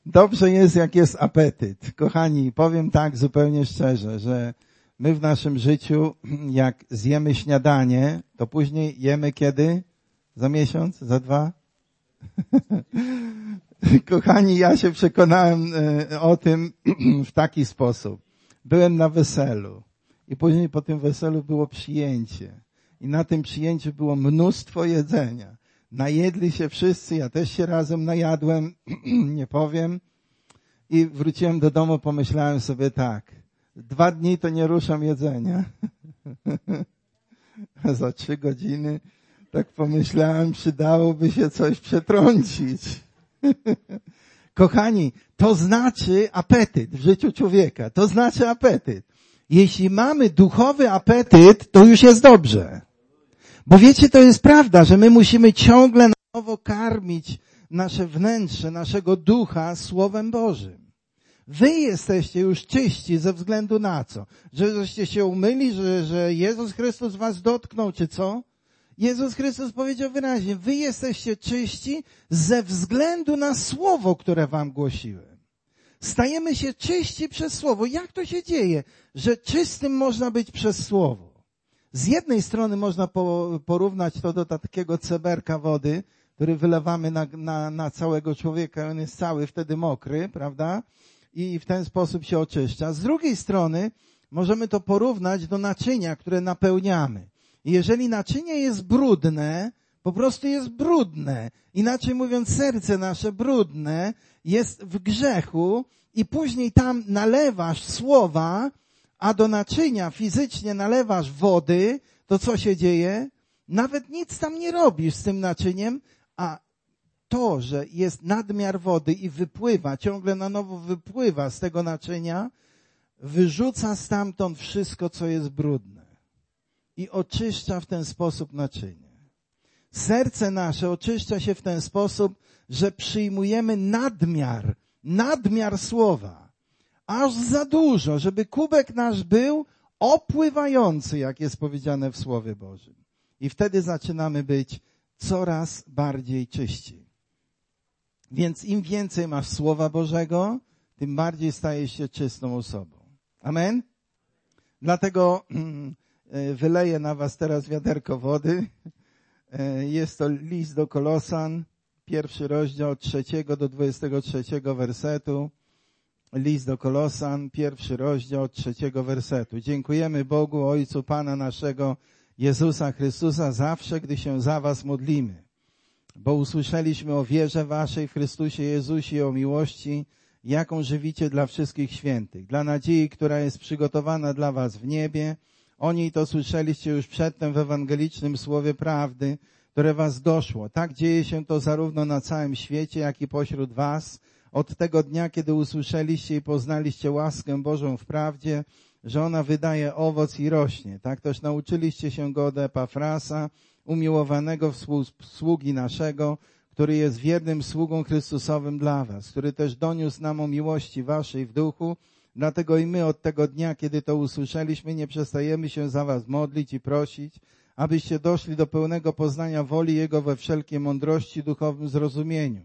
Dobrze jest, jak jest apetyt. Kochani, powiem tak zupełnie szczerze, że my w naszym życiu, jak zjemy śniadanie, to później jemy kiedy? Za miesiąc? Za 2? Kochani, ja się przekonałem o tym w taki sposób. Byłem na weselu i później po tym weselu było przyjęcie. I na tym przyjęciu było mnóstwo jedzenia. Najedli się wszyscy, ja też się razem najadłem, nie powiem. I wróciłem do domu, pomyślałem sobie tak, 2 dni to nie ruszam jedzenia. A za 3 godziny tak pomyślałem, przydałoby się coś przetrącić. Kochani, to znaczy apetyt w życiu człowieka. To znaczy apetyt. Jeśli mamy duchowy apetyt, to już jest dobrze. Bo wiecie, to jest prawda, że my musimy ciągle na nowo karmić nasze wnętrze, naszego ducha Słowem Bożym. Wy jesteście już czyści ze względu na co? Żeście się umyli, że Jezus Chrystus was dotknął, czy co? Jezus Chrystus powiedział wyraźnie, wy jesteście czyści ze względu na Słowo, które wam głosiłem. Stajemy się czyści przez Słowo. Jak to się dzieje, że czystym można być przez Słowo? Z jednej strony można porównać to do takiego ceberka wody, który wylewamy na całego człowieka, on jest cały wtedy mokry, prawda? I w ten sposób się oczyszcza. Z drugiej strony możemy to porównać do naczynia, które napełniamy. I jeżeli naczynie jest brudne, po prostu jest brudne. Inaczej mówiąc, serce nasze brudne jest w grzechu i później tam nalewasz słowa, a do naczynia fizycznie nalewasz wody, to co się dzieje? Nawet nic tam nie robisz z tym naczyniem, a to, że jest nadmiar wody i wypływa, ciągle na nowo wypływa z tego naczynia, wyrzuca stamtąd wszystko, co jest brudne i oczyszcza w ten sposób naczynie. Serce nasze oczyszcza się w ten sposób, że przyjmujemy nadmiar słowa. Aż za dużo, żeby kubek nasz był opływający, jak jest powiedziane w Słowie Bożym. I wtedy zaczynamy być coraz bardziej czyści. Więc im więcej masz Słowa Bożego, tym bardziej stajesz się czystą osobą. Amen? Dlatego wyleję na was teraz wiaderko wody. Jest to list do Kolosan, 1 rozdział od 3 do 23 wersetu. List do Kolosan, 1 rozdział od 3 wersetu. Dziękujemy Bogu, Ojcu Pana naszego Jezusa Chrystusa zawsze, gdy się za was modlimy. Bo usłyszeliśmy o wierze waszej w Chrystusie Jezusie i o miłości, jaką żywicie dla wszystkich świętych. Dla nadziei, która jest przygotowana dla was w niebie. O niej to słyszeliście już przedtem w ewangelicznym słowie prawdy, które was doszło. Tak dzieje się to zarówno na całym świecie, jak i pośród was. Od tego dnia, kiedy usłyszeliście i poznaliście łaskę Bożą w prawdzie, że ona wydaje owoc i rośnie. Tak też nauczyliście się go od Epafrasa, umiłowanego sługi naszego, który jest wiernym sługą Chrystusowym dla was, który też doniósł nam o miłości waszej w duchu. Dlatego i my od tego dnia, kiedy to usłyszeliśmy, nie przestajemy się za was modlić i prosić, abyście doszli do pełnego poznania woli Jego we wszelkiej mądrości, duchowym zrozumieniu.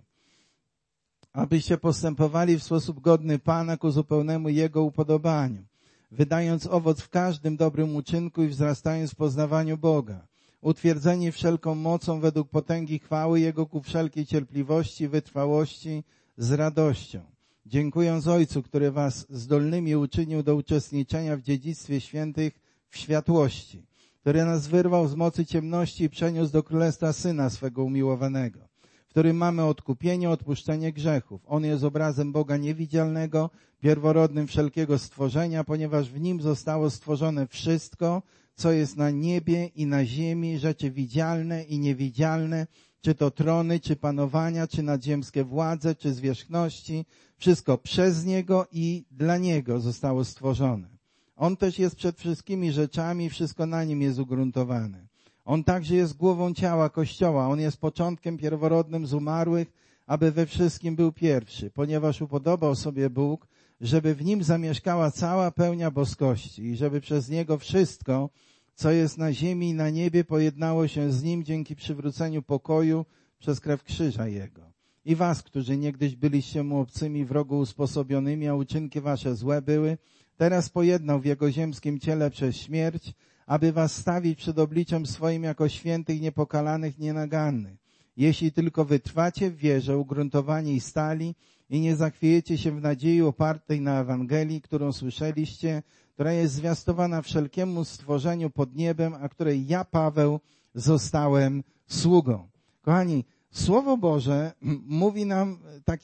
Abyście postępowali w sposób godny Pana ku zupełnemu Jego upodobaniu, wydając owoc w każdym dobrym uczynku i wzrastając w poznawaniu Boga, utwierdzeni wszelką mocą według potęgi chwały Jego ku wszelkiej cierpliwości, wytrwałości z radością. Dziękując Ojcu, który was zdolnymi uczynił do uczestniczenia w dziedzictwie świętych w światłości, który nas wyrwał z mocy ciemności i przeniósł do królestwa Syna swego umiłowanego, w którym mamy odkupienie, odpuszczenie grzechów. On jest obrazem Boga niewidzialnego, pierworodnym wszelkiego stworzenia, ponieważ w Nim zostało stworzone wszystko, co jest na niebie i na ziemi, rzeczy widzialne i niewidzialne, czy to trony, czy panowania, czy nadziemskie władze, czy zwierzchności. Wszystko przez Niego i dla Niego zostało stworzone. On też jest przed wszystkimi rzeczami, wszystko na Nim jest ugruntowane. On także jest głową ciała Kościoła. On jest początkiem pierworodnym z umarłych, aby we wszystkim był pierwszy, ponieważ upodobał sobie Bóg, żeby w Nim zamieszkała cała pełnia boskości i żeby przez Niego wszystko, co jest na ziemi i na niebie, pojednało się z Nim dzięki przywróceniu pokoju przez krew krzyża Jego. i was, którzy niegdyś byliście mu obcymi, wrogo usposobionymi, a uczynki wasze złe były, teraz pojednał w jego ziemskim ciele przez śmierć, aby was stawić przed obliczem swoim jako świętych, niepokalanych, nienagannych. Jeśli tylko wytrwacie w wierze, ugruntowani i stali i nie zachwiejecie się w nadziei opartej na Ewangelii, którą słyszeliście, która jest zwiastowana wszelkiemu stworzeniu pod niebem, a której ja, Paweł, zostałem sługą. Kochani, Słowo Boże mówi nam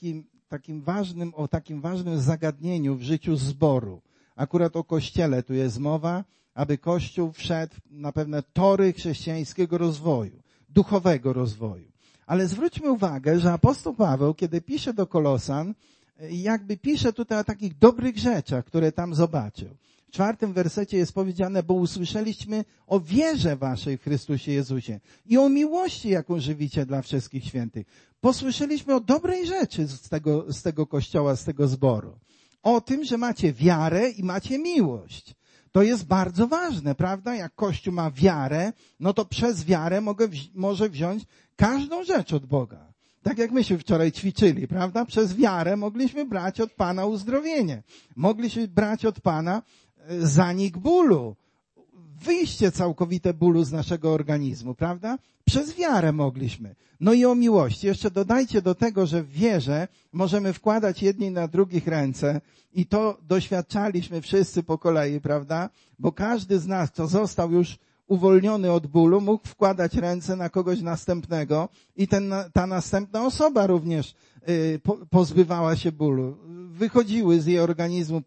o takim ważnym zagadnieniu w życiu zboru. Akurat o Kościele tu jest mowa, aby Kościół wszedł na pewne tory chrześcijańskiego rozwoju, duchowego rozwoju. Ale zwróćmy uwagę, że apostoł Paweł, kiedy pisze do Kolosan, jakby pisze tutaj o takich dobrych rzeczach, które tam zobaczył. W 4 wersecie jest powiedziane, bo usłyszeliśmy o wierze waszej w Chrystusie Jezusie i o miłości, jaką żywicie dla wszystkich świętych. Posłyszeliśmy o dobrej rzeczy z tego kościoła, z tego zboru. O tym, że macie wiarę i macie miłość. To jest bardzo ważne, prawda? Jak Kościół ma wiarę, no to przez wiarę może wziąć każdą rzecz od Boga. Tak jak myśmy wczoraj ćwiczyli, prawda? Przez wiarę mogliśmy brać od Pana uzdrowienie. Mogliśmy brać od Pana zanik bólu. Wyjście całkowite bólu z naszego organizmu, prawda? Przez wiarę mogliśmy. No i o miłości. Jeszcze dodajcie do tego, że w wierze możemy wkładać jedni na drugich ręce i to doświadczaliśmy wszyscy po kolei, prawda? Bo każdy z nas, kto został już uwolniony od bólu, mógł wkładać ręce na kogoś następnego i ta następna osoba również pozbywała się bólu. Wychodziły z jej organizmu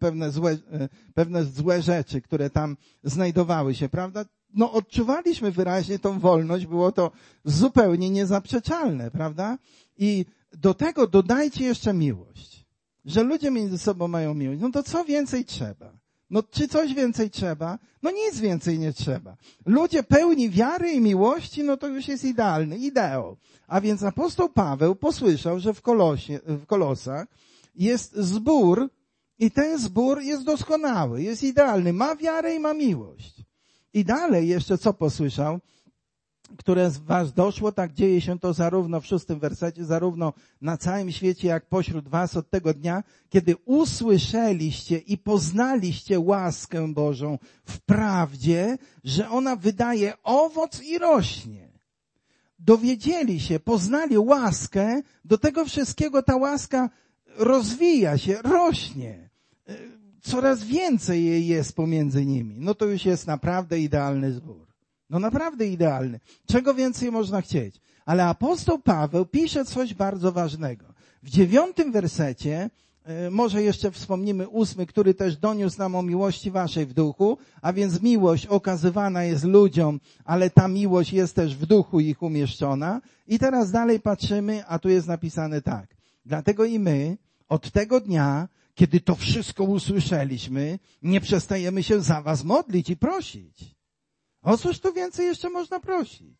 pewne złe rzeczy, które tam znajdowały się, prawda? No odczuwaliśmy wyraźnie tą wolność, było to zupełnie niezaprzeczalne, prawda? I do tego dodajcie jeszcze miłość. Że ludzie między sobą mają miłość. No to co więcej trzeba? No czy coś więcej trzeba? No nic więcej nie trzeba. Ludzie pełni wiary i miłości, no to już jest idealny, ideał. A więc apostoł Paweł posłyszał, że w Kolosach jest zbór i ten zbór jest doskonały, jest idealny, ma wiarę i ma miłość. I dalej jeszcze co posłyszał? Które z was doszło, tak dzieje się to zarówno w 6 wersecie, zarówno na całym świecie, jak pośród was od tego dnia, kiedy usłyszeliście i poznaliście łaskę Bożą w prawdzie, że ona wydaje owoc i rośnie. Dowiedzieli się, poznali łaskę, do tego wszystkiego ta łaska rozwija się, rośnie. Coraz więcej jej jest pomiędzy nimi. No to już jest naprawdę idealny zbór. No naprawdę idealny. Czego więcej można chcieć? Ale apostoł Paweł pisze coś bardzo ważnego. W 9 wersecie, może jeszcze wspomnimy 8, który też doniósł nam o miłości waszej w duchu, a więc miłość okazywana jest ludziom, ale ta miłość jest też w duchu ich umieszczona. I teraz dalej patrzymy, a tu jest napisane tak. Dlatego i my od tego dnia, kiedy to wszystko usłyszeliśmy, nie przestajemy się za was modlić i prosić. O cóż tu więcej jeszcze można prosić?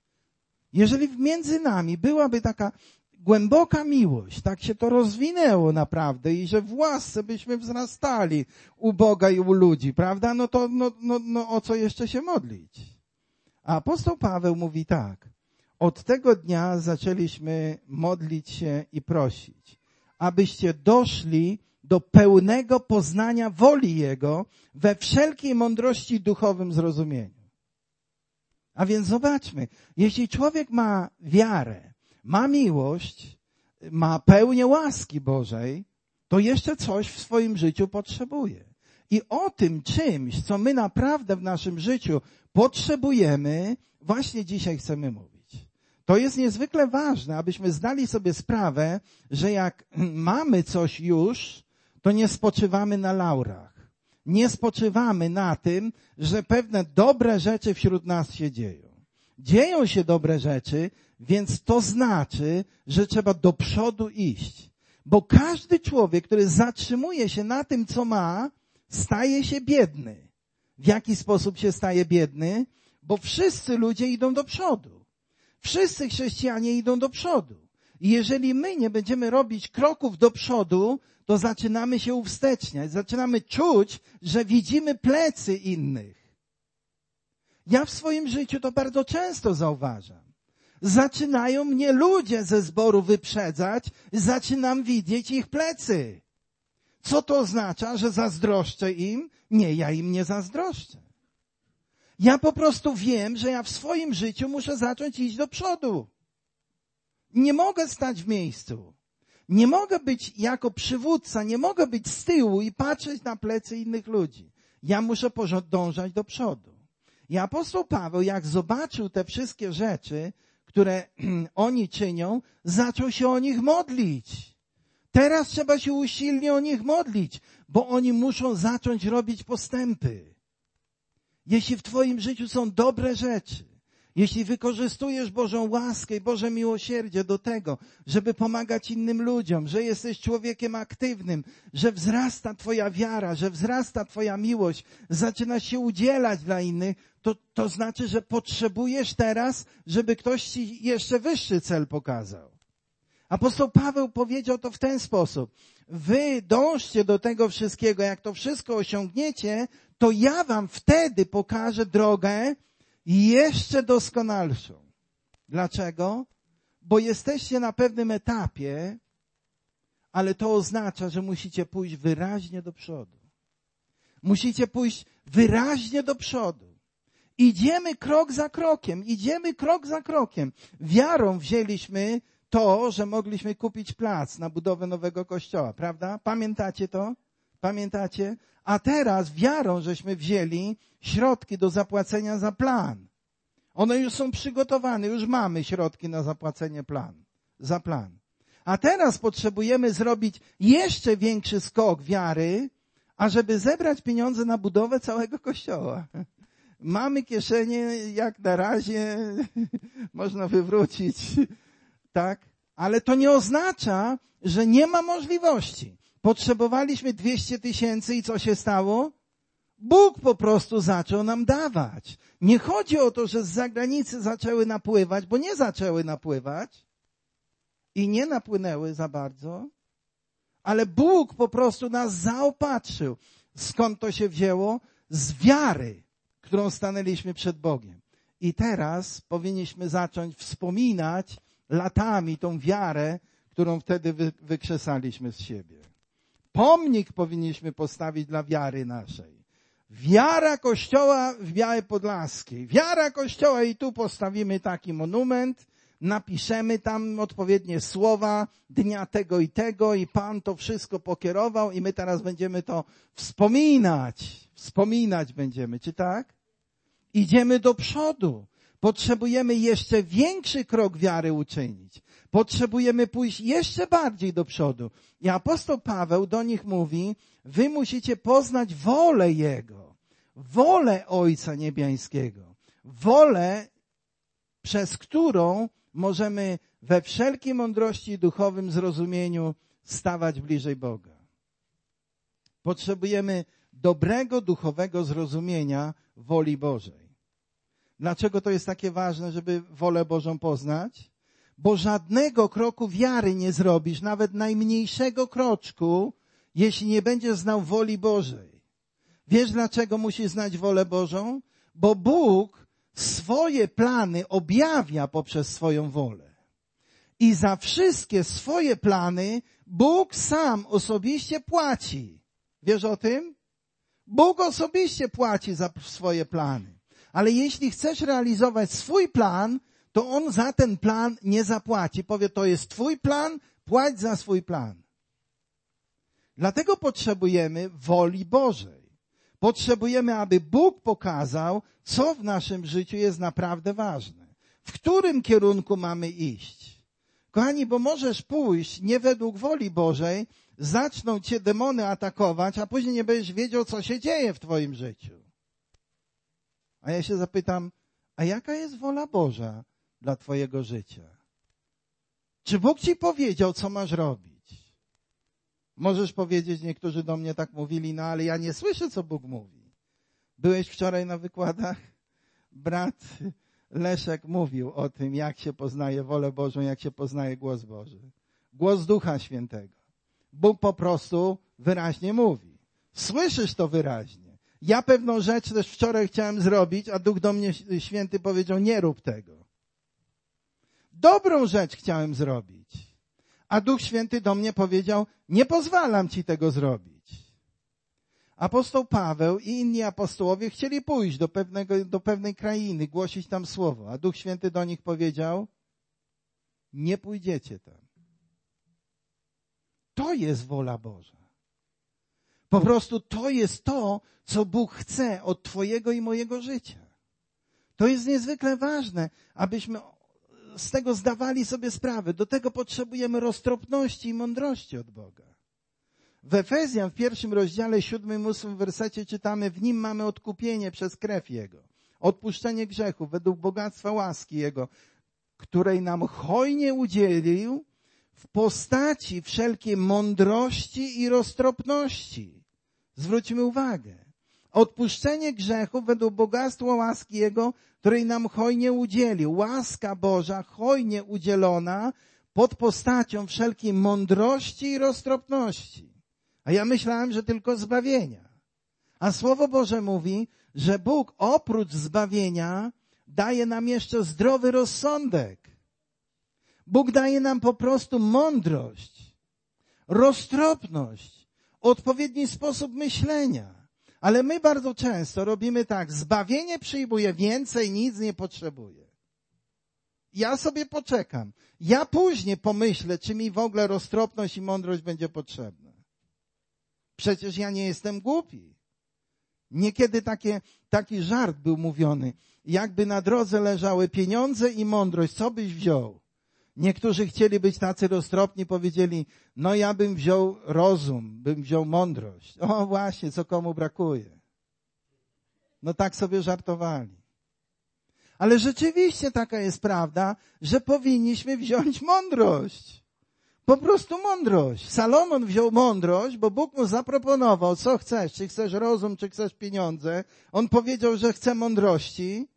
Jeżeli między nami byłaby taka głęboka miłość, tak się to rozwinęło naprawdę i że w łasce byśmy wzrastali u Boga i u ludzi, prawda? No to o co jeszcze się modlić? A apostoł Paweł mówi tak. Od tego dnia zaczęliśmy modlić się i prosić, abyście doszli do pełnego poznania woli Jego we wszelkiej mądrości i duchowym zrozumieniu. A więc zobaczmy, jeśli człowiek ma wiarę, ma miłość, ma pełnię łaski Bożej, to jeszcze coś w swoim życiu potrzebuje. I o tym czymś, co my naprawdę w naszym życiu potrzebujemy, właśnie dzisiaj chcemy mówić. To jest niezwykle ważne, abyśmy zdali sobie sprawę, że jak mamy coś już, to nie spoczywamy na laurach. Nie spoczywamy na tym, że pewne dobre rzeczy wśród nas się dzieją. Dzieją się dobre rzeczy, więc to znaczy, że trzeba do przodu iść. Bo każdy człowiek, który zatrzymuje się na tym, co ma, staje się biedny. W jaki sposób się staje biedny? Bo wszyscy ludzie idą do przodu. Wszyscy chrześcijanie idą do przodu. I jeżeli my nie będziemy robić kroków do przodu, to zaczynamy się uwsteczniać. Zaczynamy czuć, że widzimy plecy innych. Ja w swoim życiu to bardzo często zauważam, Zaczynają mnie ludzie ze zboru wyprzedzać, zaczynam widzieć ich plecy. Co to oznacza, że zazdroszczę im? Nie, ja im nie zazdroszczę. Ja po prostu wiem, że ja w swoim życiu muszę zacząć iść do przodu. Nie mogę stać w miejscu. Nie mogę być jako przywódca, nie mogę być z tyłu i patrzeć na plecy innych ludzi. Ja muszę dążać do przodu. I apostoł Paweł, jak zobaczył te wszystkie rzeczy, które oni czynią, zaczął się o nich modlić. Teraz trzeba się usilnie o nich modlić, bo oni muszą zacząć robić postępy. Jeśli w twoim życiu są dobre rzeczy, jeśli wykorzystujesz Bożą łaskę i Boże miłosierdzie do tego, żeby pomagać innym ludziom, że jesteś człowiekiem aktywnym, że wzrasta twoja wiara, że wzrasta twoja miłość, zaczynasz się udzielać dla innych, to znaczy, że potrzebujesz teraz, żeby ktoś ci jeszcze wyższy cel pokazał. Apostoł Paweł powiedział to w ten sposób. Wy dążcie do tego wszystkiego, jak to wszystko osiągniecie, to ja wam wtedy pokażę drogę jeszcze doskonalszą. Dlaczego? Bo jesteście na pewnym etapie, ale to oznacza, że musicie pójść wyraźnie do przodu. Musicie pójść wyraźnie do przodu. Idziemy krok za krokiem. Wiarą wzięliśmy to, że mogliśmy kupić plac na budowę nowego kościoła, prawda? Pamiętacie to? Pamiętacie? A teraz wiarą żeśmy wzięli środki do zapłacenia za plan. One już są przygotowane, już mamy środki na zapłacenie za plan. A teraz potrzebujemy zrobić jeszcze większy skok wiary, ażeby zebrać pieniądze na budowę całego kościoła. Mamy kieszenie, jak na razie można wywrócić, tak? Ale to nie oznacza, że nie ma możliwości. Potrzebowaliśmy 200 000 i co się stało? Bóg po prostu zaczął nam dawać. Nie chodzi o to, że z zagranicy zaczęły napływać, bo nie zaczęły napływać i nie napłynęły za bardzo, ale Bóg po prostu nas zaopatrzył. Skąd to się wzięło? Z wiary, którą stanęliśmy przed Bogiem. I teraz powinniśmy zacząć wspominać latami tą wiarę, którą wtedy wykrzesaliśmy z siebie. Pomnik powinniśmy postawić dla wiary naszej. Wiara Kościoła w Białej Podlaskiej. Wiara Kościoła i tu postawimy taki monument, napiszemy tam odpowiednie słowa dnia tego i Pan to wszystko pokierował i my teraz będziemy to wspominać. Wspominać będziemy, czy tak? Idziemy do przodu. Potrzebujemy jeszcze większy krok wiary uczynić. Potrzebujemy pójść jeszcze bardziej do przodu. I apostoł Paweł do nich mówi, wy musicie poznać wolę Jego, wolę Ojca Niebiańskiego, wolę, przez którą możemy we wszelkiej mądrości i duchowym zrozumieniu stawać bliżej Boga. Potrzebujemy dobrego duchowego zrozumienia woli Bożej. Dlaczego to jest takie ważne, żeby wolę Bożą poznać? Bo żadnego kroku wiary nie zrobisz, nawet najmniejszego kroczku, jeśli nie będziesz znał woli Bożej. Wiesz, dlaczego musisz znać wolę Bożą? Bo Bóg swoje plany objawia poprzez swoją wolę. I za wszystkie swoje plany Bóg sam osobiście płaci. Wiesz o tym? Bóg osobiście płaci za swoje plany. Ale jeśli chcesz realizować swój plan, to On za ten plan nie zapłaci. Powie, to jest twój plan, płać za swój plan. Dlatego potrzebujemy woli Bożej. Potrzebujemy, aby Bóg pokazał, co w naszym życiu jest naprawdę ważne. W którym kierunku mamy iść. Kochani, bo możesz pójść nie według woli Bożej, zaczną cię demony atakować, a później nie będziesz wiedział, co się dzieje w twoim życiu. A ja się zapytam, a jaka jest wola Boża dla twojego życia? Czy Bóg ci powiedział, co masz robić? Możesz powiedzieć, niektórzy do mnie tak mówili, no ale ja nie słyszę, co Bóg mówi. Byłeś wczoraj na wykładach? Brat Leszek mówił o tym, jak się poznaje wolę Bożą, jak się poznaje głos Boży. Głos Ducha Świętego. Bóg po prostu wyraźnie mówi. Słyszysz to wyraźnie. Ja pewną rzecz też wczoraj chciałem zrobić, a Duch do mnie Święty powiedział, nie rób tego. Dobrą rzecz chciałem zrobić. A Duch Święty do mnie powiedział, nie pozwalam ci tego zrobić. Apostoł Paweł i inni apostołowie chcieli pójść do pewnej krainy, głosić tam słowo. A Duch Święty do nich powiedział, nie pójdziecie tam. To jest wola Boża. Po prostu to jest to, co Bóg chce od twojego i mojego życia. To jest niezwykle ważne, abyśmy z tego zdawali sobie sprawę. Do tego potrzebujemy roztropności i mądrości od Boga. W Efezjan, w 1 rozdziale, 7 i 8 wersecie czytamy, w nim mamy odkupienie przez krew Jego, odpuszczenie grzechów według bogactwa łaski Jego, której nam hojnie udzielił w postaci wszelkiej mądrości i roztropności. Zwróćmy uwagę. Odpuszczenie grzechów według bogactwa łaski Jego, której nam hojnie udzielił. Łaska Boża hojnie udzielona pod postacią wszelkiej mądrości i roztropności. A ja myślałem, że tylko zbawienia. A Słowo Boże mówi, że Bóg oprócz zbawienia daje nam jeszcze zdrowy rozsądek. Bóg daje nam po prostu mądrość, roztropność, odpowiedni sposób myślenia. Ale my bardzo często robimy tak, zbawienie przyjmuję, więcej nic nie potrzebuję. Ja sobie poczekam. Ja później pomyślę, czy mi w ogóle roztropność i mądrość będzie potrzebna. Przecież ja nie jestem głupi. Niekiedy taki żart był mówiony. Jakby na drodze leżały pieniądze i mądrość, co byś wziął? Niektórzy chcieli być tacy roztropni, powiedzieli, no ja bym wziął rozum, bym wziął mądrość. O właśnie, co komu brakuje. No tak sobie żartowali. Ale rzeczywiście taka jest prawda, że powinniśmy wziąć mądrość. Po prostu mądrość. Salomon wziął mądrość, bo Bóg mu zaproponował, co chcesz, czy chcesz rozum, czy chcesz pieniądze. On powiedział, że chce mądrości,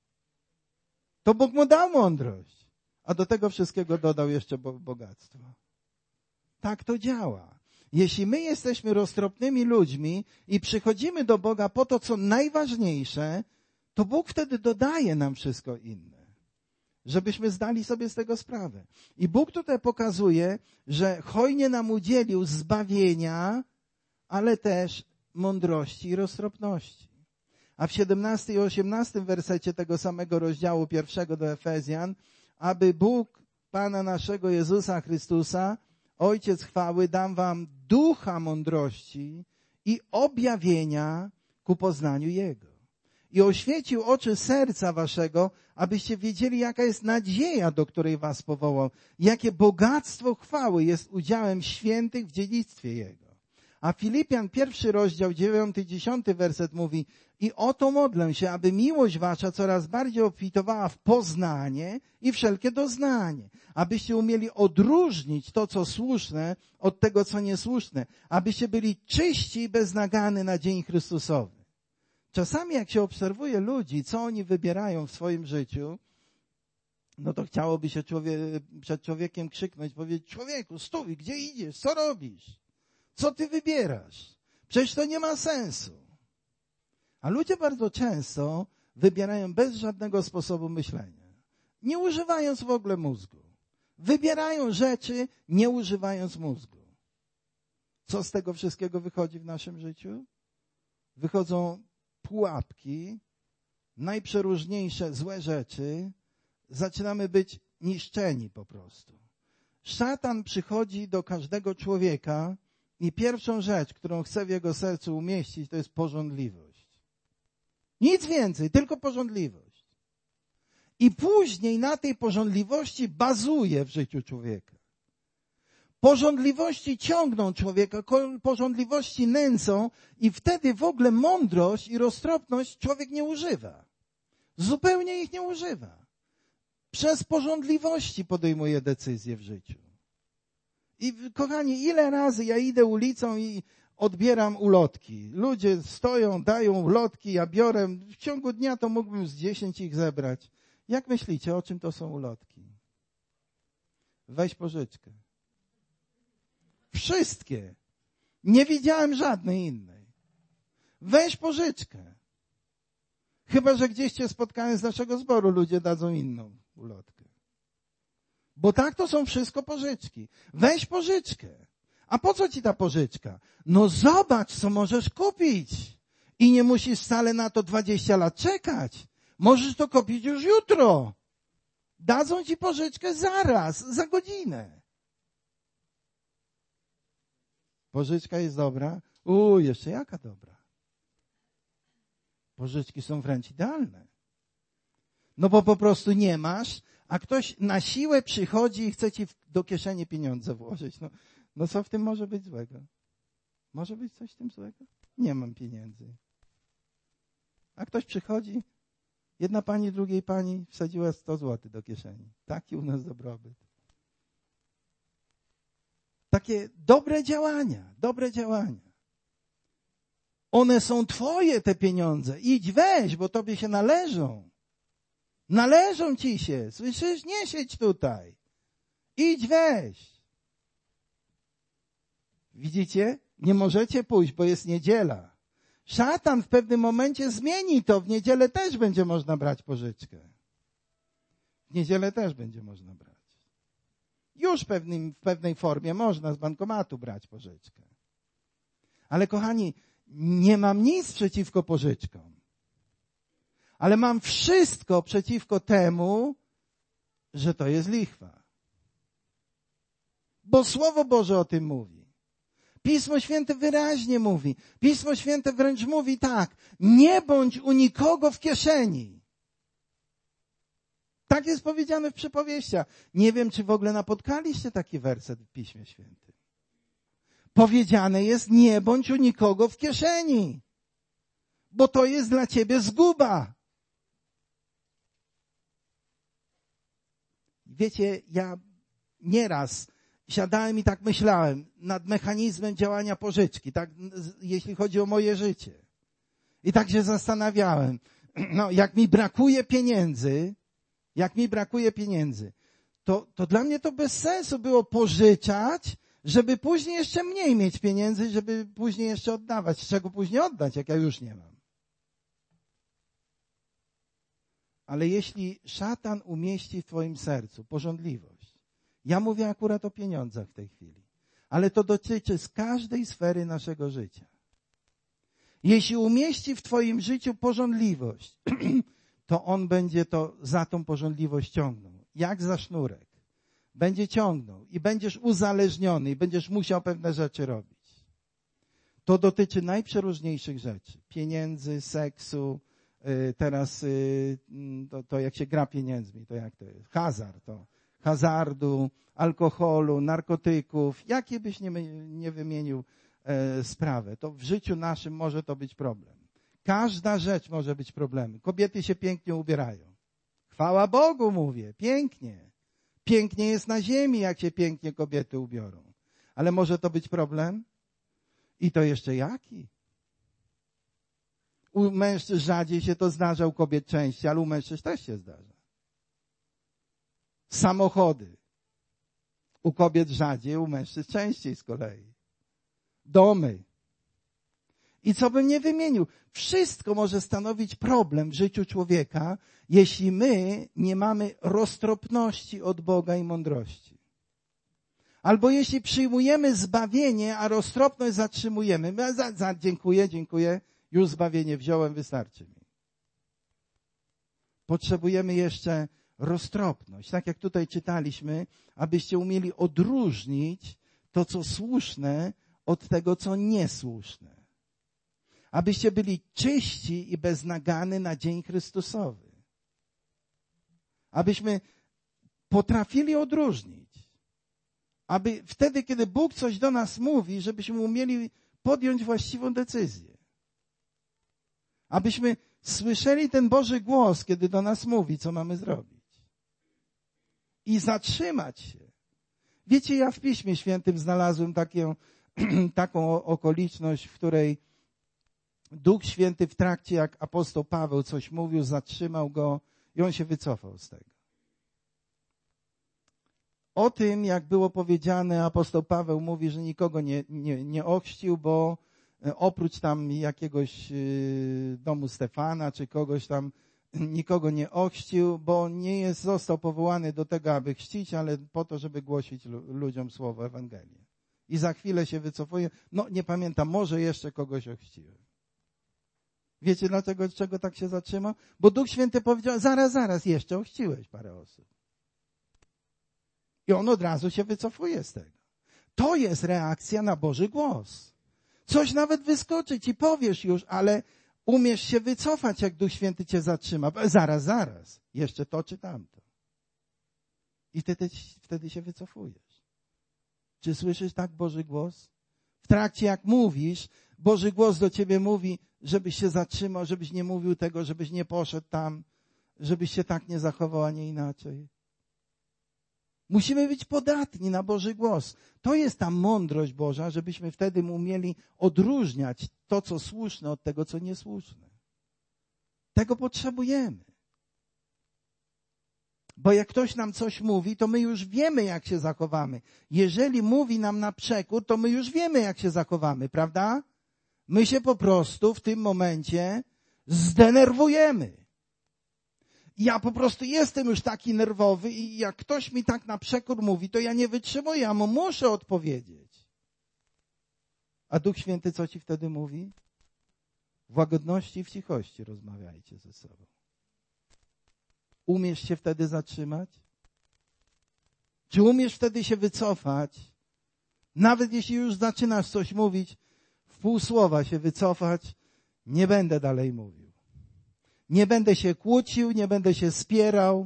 to Bóg mu dał mądrość. A do tego wszystkiego dodał jeszcze bogactwo. Tak to działa. Jeśli my jesteśmy roztropnymi ludźmi i przychodzimy do Boga po to, co najważniejsze, to Bóg wtedy dodaje nam wszystko inne. Żebyśmy zdali sobie z tego sprawę. I Bóg tutaj pokazuje, że hojnie nam udzielił zbawienia, ale też mądrości i roztropności. A w 17 i 18 wersecie tego samego rozdziału 1 do Efezjan, aby Bóg Pana naszego Jezusa Chrystusa, Ojciec chwały, dam wam ducha mądrości i objawienia ku poznaniu Jego. I oświecił oczy serca waszego, abyście wiedzieli, jaka jest nadzieja, do której was powołał, jakie bogactwo chwały jest udziałem świętych w dziedzictwie Jego. A Filipian 1 rozdział 9-10 werset mówi, i oto modlę się, aby miłość wasza coraz bardziej obfitowała w poznanie i wszelkie doznanie, abyście umieli odróżnić to, co słuszne, od tego, co niesłuszne, abyście byli czyści i beznagany na dzień Chrystusowy. Czasami jak się obserwuje ludzi, co oni wybierają w swoim życiu, no to chciałoby się przed człowiekiem krzyknąć, powiedzieć, człowieku, stój, gdzie idziesz, co robisz? Co ty wybierasz? Przecież to nie ma sensu. A ludzie bardzo często wybierają bez żadnego sposobu myślenia, nie używając w ogóle mózgu. Wybierają rzeczy, nie używając mózgu. Co z tego wszystkiego wychodzi w naszym życiu? Wychodzą pułapki, najprzeróżniejsze złe rzeczy, zaczynamy być niszczeni po prostu. Szatan przychodzi do każdego człowieka i pierwszą rzecz, którą chce w jego sercu umieścić, to jest pożądliwość. Nic więcej, tylko pożądliwość. I później na tej pożądliwości bazuje w życiu człowieka. Pożądliwości ciągną człowieka, pożądliwości nęcą i wtedy w ogóle mądrość i roztropność człowiek nie używa. Zupełnie ich nie używa. Przez pożądliwości podejmuje decyzje w życiu. I kochani, ile razy ja idę ulicą i odbieram ulotki. Ludzie stoją, dają ulotki, ja biorę. W ciągu dnia to mógłbym z 10 ich zebrać. Jak myślicie, o czym to są ulotki? Weź pożyczkę. Wszystkie. Nie widziałem żadnej innej. Weź pożyczkę. Chyba że gdzieś cię spotkałem z naszego zboru, ludzie dadzą inną ulotkę. Bo tak to są wszystko pożyczki. Weź pożyczkę. A po co ci ta pożyczka? No zobacz, co możesz kupić. I nie musisz wcale na to 20 lat czekać. Możesz to kupić już jutro. Dadzą ci pożyczkę zaraz, za godzinę. Pożyczka jest dobra? Jeszcze jaka dobra. Pożyczki są wręcz idealne. No bo po prostu nie masz, a ktoś na siłę przychodzi i chce ci do kieszeni pieniądze włożyć. No co w tym może być złego? Może być coś w tym złego? Nie mam pieniędzy. A ktoś przychodzi, jedna pani, drugiej pani wsadziła 100 złotych do kieszeni. Taki u nas dobrobyt. Takie dobre działania. One są twoje, te pieniądze. Idź weź, bo tobie się należą. Należą ci się. Słyszysz? Nie siedź tutaj. Idź weź. Widzicie? Nie możecie pójść, bo jest niedziela. Szatan w pewnym momencie zmieni to. W niedzielę też będzie można brać pożyczkę. W niedzielę też będzie można brać. Już w pewnej formie można z bankomatu brać pożyczkę. Ale kochani, nie mam nic przeciwko pożyczkom. Ale mam wszystko przeciwko temu, że to jest lichwa. Bo Słowo Boże o tym mówi. Pismo Święte wyraźnie mówi. Pismo Święte wręcz mówi tak. Nie bądź u nikogo w kieszeni. Tak jest powiedziane w przypowieściach. Nie wiem, czy w ogóle napotkaliście taki werset w Piśmie Świętym. Powiedziane jest, nie bądź u nikogo w kieszeni. Bo to jest dla ciebie zguba. Wiecie, ja nieraz siadałem i tak myślałem nad mechanizmem działania pożyczki, tak, jeśli chodzi o moje życie. I tak się zastanawiałem, jak mi brakuje pieniędzy, to dla mnie to bez sensu było pożyczać, żeby później jeszcze mniej mieć pieniędzy, żeby później jeszcze oddawać. Z czego później oddać, jak ja już nie mam? Ale jeśli szatan umieści w twoim sercu pożądliwość, ja mówię akurat o pieniądzach w tej chwili, ale to dotyczy z każdej sfery naszego życia. Jeśli umieści w twoim życiu pożądliwość, to on będzie to za tą pożądliwość ciągnął. Jak za sznurek. Będzie ciągnął i będziesz uzależniony i będziesz musiał pewne rzeczy robić. To dotyczy najprzeróżniejszych rzeczy. Pieniędzy, seksu, teraz to jak się gra pieniędzmi, to jak to jest? Hazardu, alkoholu, narkotyków, jakie byś nie wymienił sprawę, to w życiu naszym może to być problem. Każda rzecz może być problemem. Kobiety się pięknie ubierają. Chwała Bogu, mówię, pięknie. Pięknie jest na ziemi, jak się pięknie kobiety ubiorą. Ale może to być problem? I to jeszcze jaki? U mężczyzn rzadziej się to zdarza, u kobiet częściej, ale u mężczyzn też się zdarza. Samochody. U kobiet rzadziej, u mężczyzn częściej z kolei. Domy. I co bym nie wymienił, wszystko może stanowić problem w życiu człowieka, jeśli my nie mamy roztropności od Boga i mądrości. Albo jeśli przyjmujemy zbawienie, a roztropność zatrzymujemy. Dziękuję, już zbawienie wziąłem, wystarczy mi. Potrzebujemy jeszcze roztropność. Tak jak tutaj czytaliśmy, abyście umieli odróżnić to, co słuszne, od tego, co niesłuszne. Abyście byli czyści i bez nagany na dzień Chrystusowy. Abyśmy potrafili odróżnić. Aby wtedy, kiedy Bóg coś do nas mówi, żebyśmy umieli podjąć właściwą decyzję. Abyśmy słyszeli ten Boży głos, kiedy do nas mówi, co mamy zrobić. I zatrzymać się. Wiecie, ja w Piśmie Świętym znalazłem taką okoliczność, w której Duch Święty w trakcie, jak apostoł Paweł coś mówił, zatrzymał go i on się wycofał z tego. O tym, jak było powiedziane, apostoł Paweł mówi, że nikogo nie ochrzcił, bo oprócz tam jakiegoś domu Stefana, czy kogoś tam, nikogo nie ochrzcił, bo nie został powołany do tego, aby chrzcić, ale po to, żeby głosić ludziom słowo Ewangelię. I za chwilę się wycofuje. No, nie pamiętam, może jeszcze kogoś ochrzciłem. Wiecie dlaczego, czego tak się zatrzymał? Bo Duch Święty powiedział, zaraz, jeszcze ochrzciłeś parę osób. I on od razu się wycofuje z tego. To jest reakcja na Boży głos. Coś nawet wyskoczy ci, powiesz już, ale umiesz się wycofać, jak Duch Święty cię zatrzyma. Zaraz, jeszcze to czy tamto. I wtedy się wycofujesz. Czy słyszysz tak Boży głos? W trakcie jak mówisz, Boży głos do ciebie mówi, żebyś się zatrzymał, żebyś nie mówił tego, żebyś nie poszedł tam, żebyś się tak nie zachował, a nie inaczej. Musimy być podatni na Boży głos. To jest ta mądrość Boża, żebyśmy wtedy umieli odróżniać to, co słuszne, od tego, co niesłuszne. Tego potrzebujemy. Bo jak ktoś nam coś mówi, to my już wiemy, jak się zachowamy. Jeżeli mówi nam na przekór, to my już wiemy, jak się zachowamy, prawda? My się po prostu w tym momencie zdenerwujemy. Ja po prostu jestem już taki nerwowy i jak ktoś mi tak na przekór mówi, to ja nie wytrzymuję, ja mu muszę odpowiedzieć. A Duch Święty co ci wtedy mówi? W łagodności i w cichości rozmawiajcie ze sobą. Umiesz się wtedy zatrzymać? Czy umiesz wtedy się wycofać? Nawet jeśli już zaczynasz coś mówić, w pół słowa się wycofać, nie będę dalej mówił. Nie będę się kłócił, nie będę się spierał.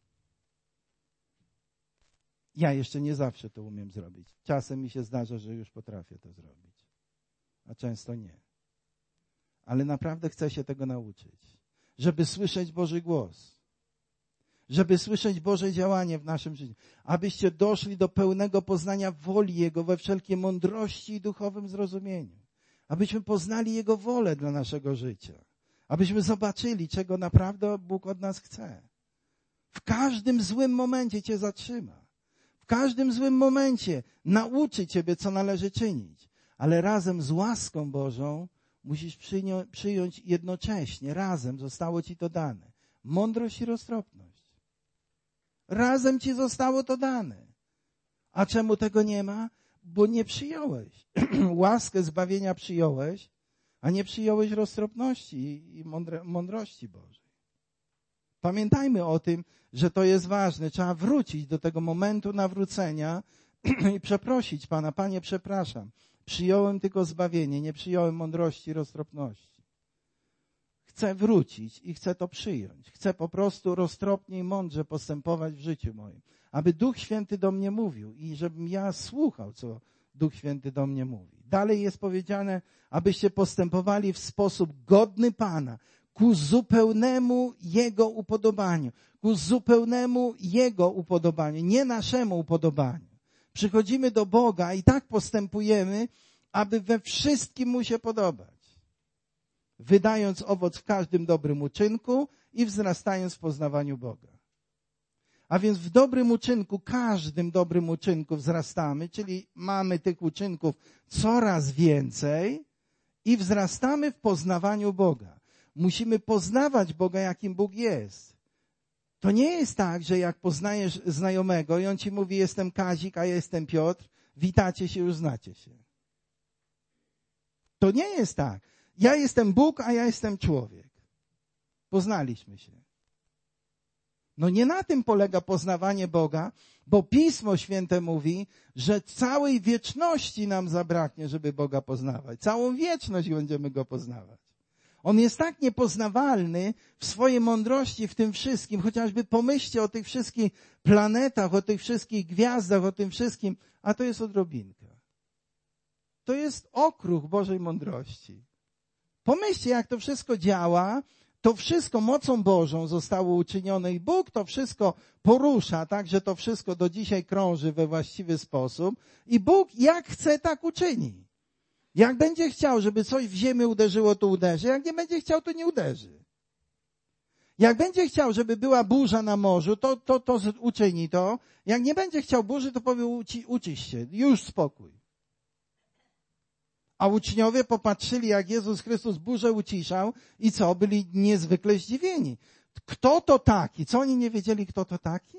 Ja jeszcze nie zawsze to umiem zrobić. Czasem mi się zdarza, że już potrafię to zrobić, a często nie. Ale naprawdę chcę się tego nauczyć, żeby słyszeć Boży głos, żeby słyszeć Boże działanie w naszym życiu, abyście doszli do pełnego poznania woli Jego we wszelkiej mądrości i duchowym zrozumieniu, abyśmy poznali Jego wolę dla naszego życia. Abyśmy zobaczyli, czego naprawdę Bóg od nas chce. W każdym złym momencie cię zatrzyma. W każdym złym momencie nauczy ciebie, co należy czynić. Ale razem z łaską Bożą musisz przyjąć jednocześnie, razem zostało ci to dane. Mądrość i roztropność. Razem ci zostało to dane. A czemu tego nie ma? Bo nie przyjąłeś. Łaskę zbawienia przyjąłeś, a nie przyjąłeś roztropności i mądrości Bożej. Pamiętajmy o tym, że to jest ważne. Trzeba wrócić do tego momentu nawrócenia i przeprosić Pana. Panie, przepraszam. Przyjąłem tylko zbawienie, nie przyjąłem mądrości i roztropności. Chcę wrócić i chcę to przyjąć. Chcę po prostu roztropnie i mądrze postępować w życiu moim. Aby Duch Święty do mnie mówił i żebym ja słuchał, co Duch Święty do mnie mówi. Dalej jest powiedziane, abyście postępowali w sposób godny Pana, ku zupełnemu Jego upodobaniu. Ku zupełnemu Jego upodobaniu, nie naszemu upodobaniu. Przychodzimy do Boga i tak postępujemy, aby we wszystkim Mu się podobać. Wydając owoc w każdym dobrym uczynku i wzrastając w poznawaniu Boga. A więc w dobrym uczynku, każdym dobrym uczynku wzrastamy, czyli mamy tych uczynków coraz więcej i wzrastamy w poznawaniu Boga. Musimy poznawać Boga, jakim Bóg jest. To nie jest tak, że jak poznajesz znajomego i on ci mówi, jestem Kazik, a ja jestem Piotr, witacie się, już znacie się. To nie jest tak. Ja jestem Bóg, a ja jestem człowiek. Poznaliśmy się. No nie na tym polega poznawanie Boga, bo Pismo Święte mówi, że całej wieczności nam zabraknie, żeby Boga poznawać. Całą wieczność będziemy Go poznawać. On jest tak niepoznawalny w swojej mądrości, w tym wszystkim. Chociażby pomyślcie o tych wszystkich planetach, o tych wszystkich gwiazdach, o tym wszystkim, a to jest odrobinka. To jest okruch Bożej mądrości. Pomyślcie, jak to wszystko działa. To wszystko mocą Bożą zostało uczynione i Bóg to wszystko porusza, tak, że to wszystko do dzisiaj krąży we właściwy sposób i Bóg jak chce, tak uczyni. Jak będzie chciał, żeby coś w ziemię uderzyło, to uderzy. Jak nie będzie chciał, to nie uderzy. Jak będzie chciał, żeby była burza na morzu, to uczyni to. Jak nie będzie chciał burzy, to powie, ucisz się, już spokój. A uczniowie popatrzyli, jak Jezus Chrystus burzę uciszał i co? Byli niezwykle zdziwieni. Kto to taki? Co oni nie wiedzieli, kto to taki?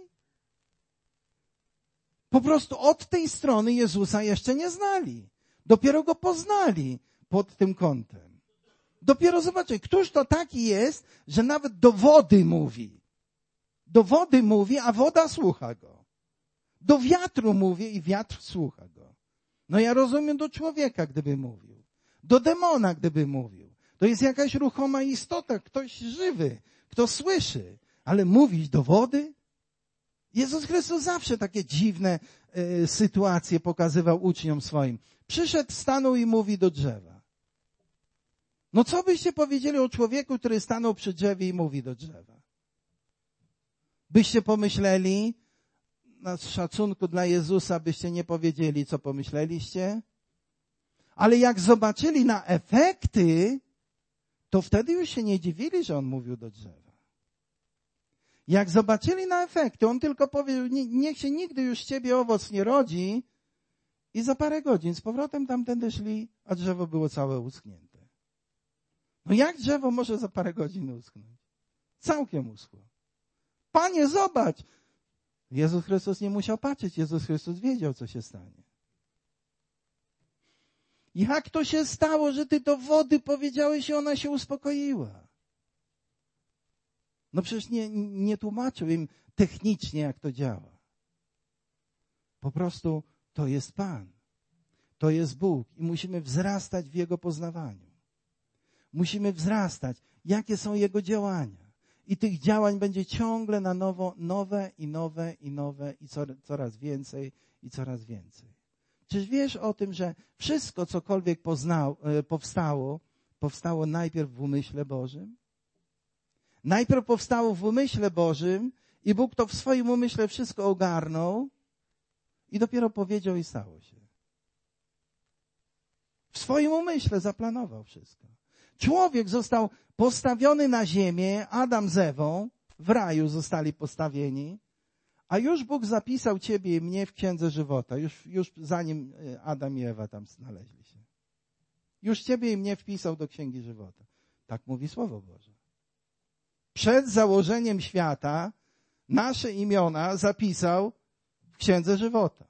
Po prostu od tej strony Jezusa jeszcze nie znali. Dopiero Go poznali pod tym kątem. Dopiero zobaczyli, któż to taki jest, że nawet do wody mówi. Do wody mówi, a woda słucha Go. Do wiatru mówi i wiatr słucha Go. No ja rozumiem do człowieka, gdyby mówił. Do demona, gdyby mówił. To jest jakaś ruchoma istota, ktoś żywy, kto słyszy. Ale mówić do wody? Jezus Chrystus zawsze takie dziwne sytuacje pokazywał uczniom swoim. Przyszedł, stanął i mówi do drzewa. No co byście powiedzieli o człowieku, który stanął przy drzewie i mówi do drzewa? Byście pomyśleli, z szacunku dla Jezusa byście nie powiedzieli, co pomyśleliście? Ale jak zobaczyli na efekty, to wtedy już się nie dziwili, że on mówił do drzewa. Jak zobaczyli na efekty, on tylko powiedział, niech się nigdy już z ciebie owoc nie rodzi, i za parę godzin z powrotem tamtędy szli, a drzewo było całe uschnięte. No jak drzewo może za parę godzin uschnąć? Całkiem uschło. Panie, zobacz! Jezus Chrystus nie musiał patrzeć, Jezus Chrystus wiedział, co się stanie. Jak to się stało, że ty do wody powiedziałeś i ona się uspokoiła? No przecież nie tłumaczył im technicznie, jak to działa. Po prostu to jest Pan. To jest Bóg i musimy wzrastać w Jego poznawaniu. Musimy wzrastać, jakie są Jego działania. I tych działań będzie ciągle na nowo, nowe i coraz więcej i coraz więcej. Czyż wiesz o tym, że wszystko, cokolwiek powstało najpierw w umyśle Bożym? Najpierw powstało w umyśle Bożym i Bóg to w swoim umyśle wszystko ogarnął i dopiero powiedział i stało się. W swoim umyśle zaplanował wszystko. Człowiek został postawiony na ziemię, Adam z Ewą, w raju zostali postawieni, a już Bóg zapisał ciebie i mnie w Księdze Żywota, już zanim Adam i Ewa tam znaleźli się. Już ciebie i mnie wpisał do Księgi Żywota. Tak mówi Słowo Boże. Przed założeniem świata nasze imiona zapisał w Księdze Żywota.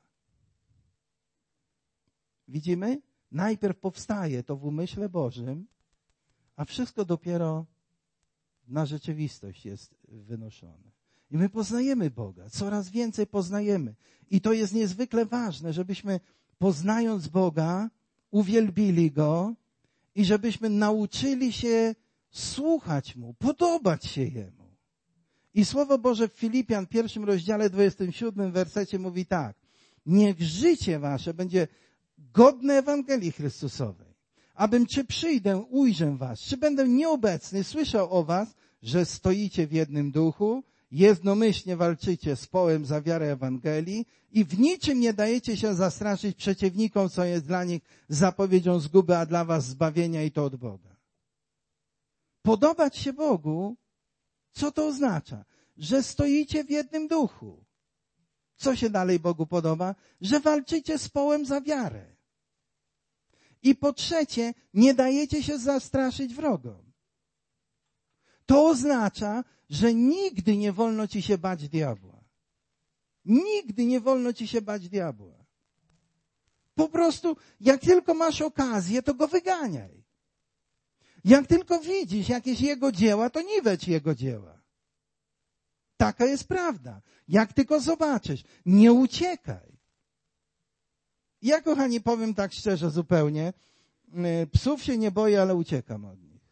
Widzimy? Najpierw powstaje to w umyśle Bożym, a wszystko dopiero na rzeczywistość jest wynoszone. I my poznajemy Boga, coraz więcej poznajemy. I to jest niezwykle ważne, żebyśmy poznając Boga, uwielbili Go i żebyśmy nauczyli się słuchać Mu, podobać się Jemu. I Słowo Boże w Filipian, 1 rozdziale, 27 wersecie mówi tak. Niech życie wasze będzie godne Ewangelii Chrystusowej. Abym czy przyjdę, ujrzę was, czy będę nieobecny, słyszał o was, że stoicie w jednym duchu, jednomyślnie walczycie z połem za wiarę Ewangelii i w niczym nie dajecie się zastraszyć przeciwnikom, co jest dla nich zapowiedzią zguby, a dla was zbawienia i to od Boga. Podobać się Bogu, co to oznacza? Że stoicie w jednym duchu. Co się dalej Bogu podoba? Że walczycie z połem za wiarę. I po trzecie, nie dajecie się zastraszyć wrogom. To oznacza, że nigdy nie wolno ci się bać diabła. Nigdy nie wolno ci się bać diabła. Po prostu, jak tylko masz okazję, to go wyganiaj. Jak tylko widzisz jakieś jego dzieła, to niwecz jego dzieła. Taka jest prawda. Jak tylko zobaczysz, nie uciekaj. Ja, kochani, powiem tak szczerze zupełnie, psów się nie boję, ale uciekam od nich.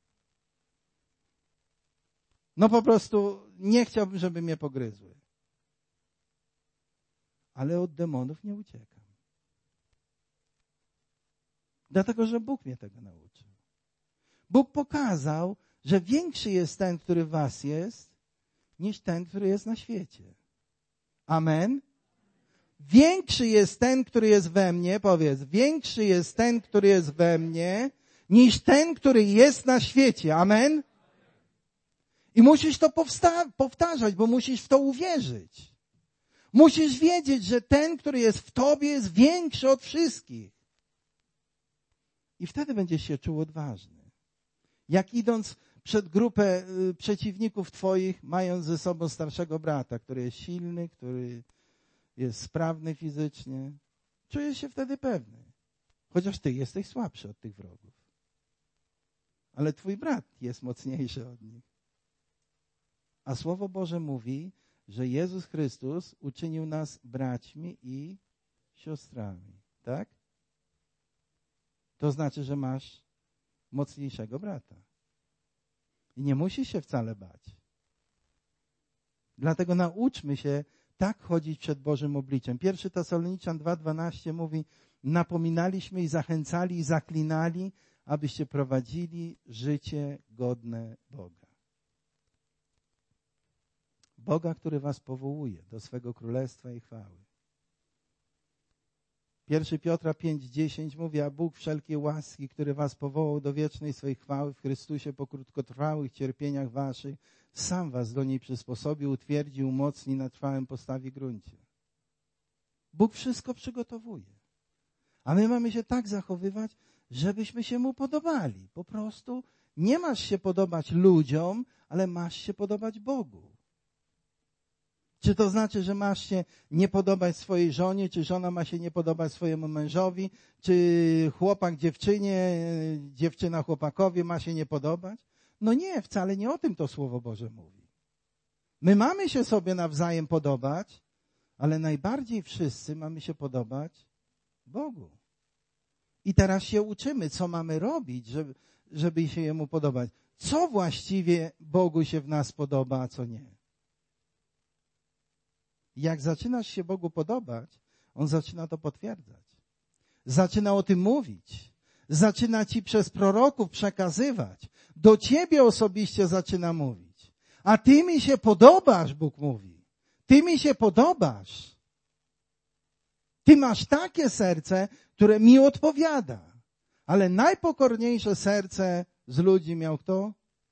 No po prostu nie chciałbym, żeby mnie pogryzły. Ale od demonów nie uciekam. Dlatego, że Bóg mnie tego nauczył. Bóg pokazał, że większy jest ten, który w was jest, niż ten, który jest na świecie. Amen? Większy jest ten, który jest we mnie, powiedz, większy jest ten, który jest we mnie, niż ten, który jest na świecie. Amen? I musisz to powtarzać, bo musisz w to uwierzyć. Musisz wiedzieć, że ten, który jest w tobie, jest większy od wszystkich. I wtedy będziesz się czuł odważny. Jak idąc przed grupę przeciwników twoich, mając ze sobą starszego brata, który jest silny, który jest sprawny fizycznie. Czujesz się wtedy pewny. Chociaż ty jesteś słabszy od tych wrogów. Ale twój brat jest mocniejszy od nich. A Słowo Boże mówi, że Jezus Chrystus uczynił nas braćmi i siostrami. Tak? To znaczy, że masz mocniejszego brata. I nie musisz się wcale bać. Dlatego nauczmy się tak chodzić przed Bożym obliczem. 1 Tesaloniczan 2:12 mówi: napominaliśmy i zachęcali i zaklinali, abyście prowadzili życie godne Boga. Boga, który was powołuje do swego królestwa i chwały. 1 Piotra 5:10 mówi: a Bóg wszelkiej łaski, który was powołał do wiecznej swej chwały w Chrystusie po krótkotrwałych cierpieniach waszych, sam was do niej przysposobił, utwierdzi, umocni, na trwałym postawi gruncie. Bóg wszystko przygotowuje. A my mamy się tak zachowywać, żebyśmy się Mu podobali. Po prostu nie masz się podobać ludziom, ale masz się podobać Bogu. Czy to znaczy, że masz się nie podobać swojej żonie, czy żona ma się nie podobać swojemu mężowi, czy chłopak dziewczynie, dziewczyna chłopakowi ma się nie podobać? No nie, wcale nie o tym to Słowo Boże mówi. My mamy się sobie nawzajem podobać, ale najbardziej wszyscy mamy się podobać Bogu. I teraz się uczymy, co mamy robić, żeby się Jemu podobać. Co właściwie Bogu się w nas podoba, a co nie. Jak zaczynasz się Bogu podobać, On zaczyna to potwierdzać. Zaczyna o tym mówić. Zaczyna ci przez proroków przekazywać. Do ciebie osobiście zaczyna mówić. A ty mi się podobasz, Bóg mówi. Ty mi się podobasz. Ty masz takie serce, które mi odpowiada. Ale najpokorniejsze serce z ludzi miał kto?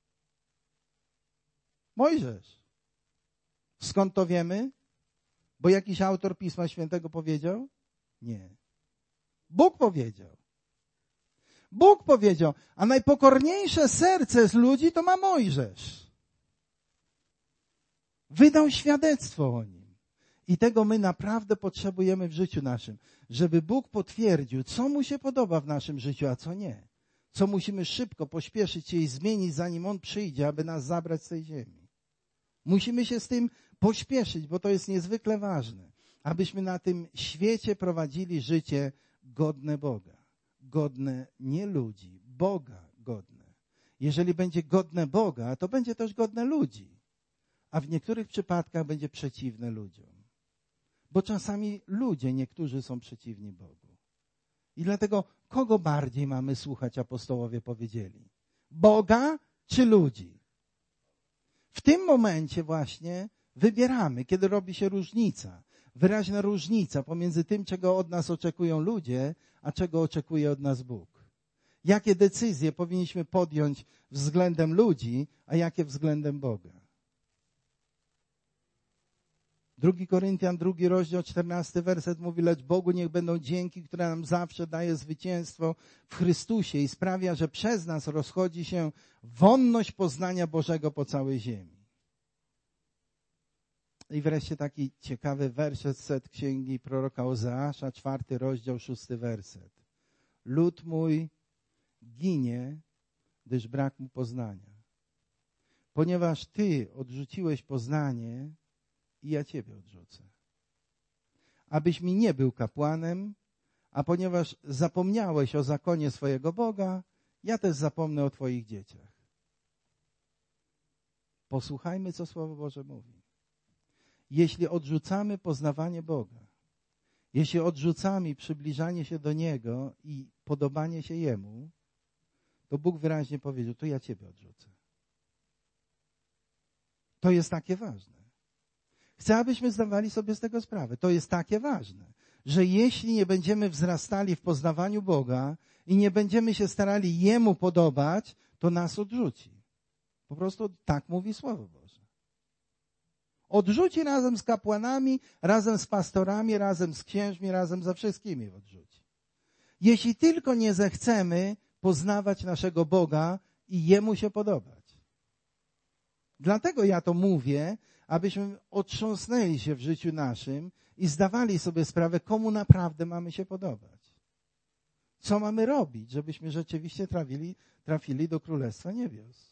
Mojżesz. Skąd to wiemy? Bo jakiś autor Pisma Świętego powiedział? Nie. Bóg powiedział. Bóg powiedział, a najpokorniejsze serce z ludzi to ma Mojżesz. Wydał świadectwo o nim. I tego my naprawdę potrzebujemy w życiu naszym, żeby Bóg potwierdził, co Mu się podoba w naszym życiu, a co nie. Co musimy szybko pośpieszyć się i zmienić, zanim On przyjdzie, aby nas zabrać z tej ziemi. Musimy się z tym pośpieszyć, bo to jest niezwykle ważne, abyśmy na tym świecie prowadzili życie godne Boga. Godne nie ludzi, Boga godne. Jeżeli będzie godne Boga, to będzie też godne ludzi. A w niektórych przypadkach będzie przeciwne ludziom. Bo czasami ludzie, niektórzy są przeciwni Bogu. I dlatego kogo bardziej mamy słuchać, apostołowie powiedzieli? Boga czy ludzi? W tym momencie właśnie wybieramy, kiedy robi się różnica. Wyraźna różnica pomiędzy tym, czego od nas oczekują ludzie, a czego oczekuje od nas Bóg. Jakie decyzje powinniśmy podjąć względem ludzi, a jakie względem Boga. 2 Koryntian, 2 rozdział, 14 werset mówi: lecz Bogu niech będą dzięki, które nam zawsze daje zwycięstwo w Chrystusie i sprawia, że przez nas rozchodzi się wonność poznania Bożego po całej ziemi. I wreszcie taki ciekawy werset z księgi proroka Ozeasza, 4 rozdział, 6 werset. Lud mój ginie, gdyż brak mu poznania. Ponieważ ty odrzuciłeś poznanie, i ja ciebie odrzucę. Abyś mi nie był kapłanem, a ponieważ zapomniałeś o zakonie swojego Boga, ja też zapomnę o twoich dzieciach. Posłuchajmy, co Słowo Boże mówi. Jeśli odrzucamy poznawanie Boga, jeśli odrzucamy przybliżanie się do Niego i podobanie się Jemu, to Bóg wyraźnie powiedział: to ja ciebie odrzucę. To jest takie ważne. Chcę, abyśmy zdawali sobie z tego sprawę. To jest takie ważne, że jeśli nie będziemy wzrastali w poznawaniu Boga i nie będziemy się starali Jemu podobać, to nas odrzuci. Po prostu tak mówi Słowo Boże. Odrzuci razem z kapłanami, razem z pastorami, razem z księżmi, razem ze wszystkimi odrzuci. Jeśli tylko nie zechcemy poznawać naszego Boga i Jemu się podobać. Dlatego ja to mówię, abyśmy otrząsnęli się w życiu naszym i zdawali sobie sprawę, komu naprawdę mamy się podobać. Co mamy robić, żebyśmy rzeczywiście trafili do Królestwa Niebios.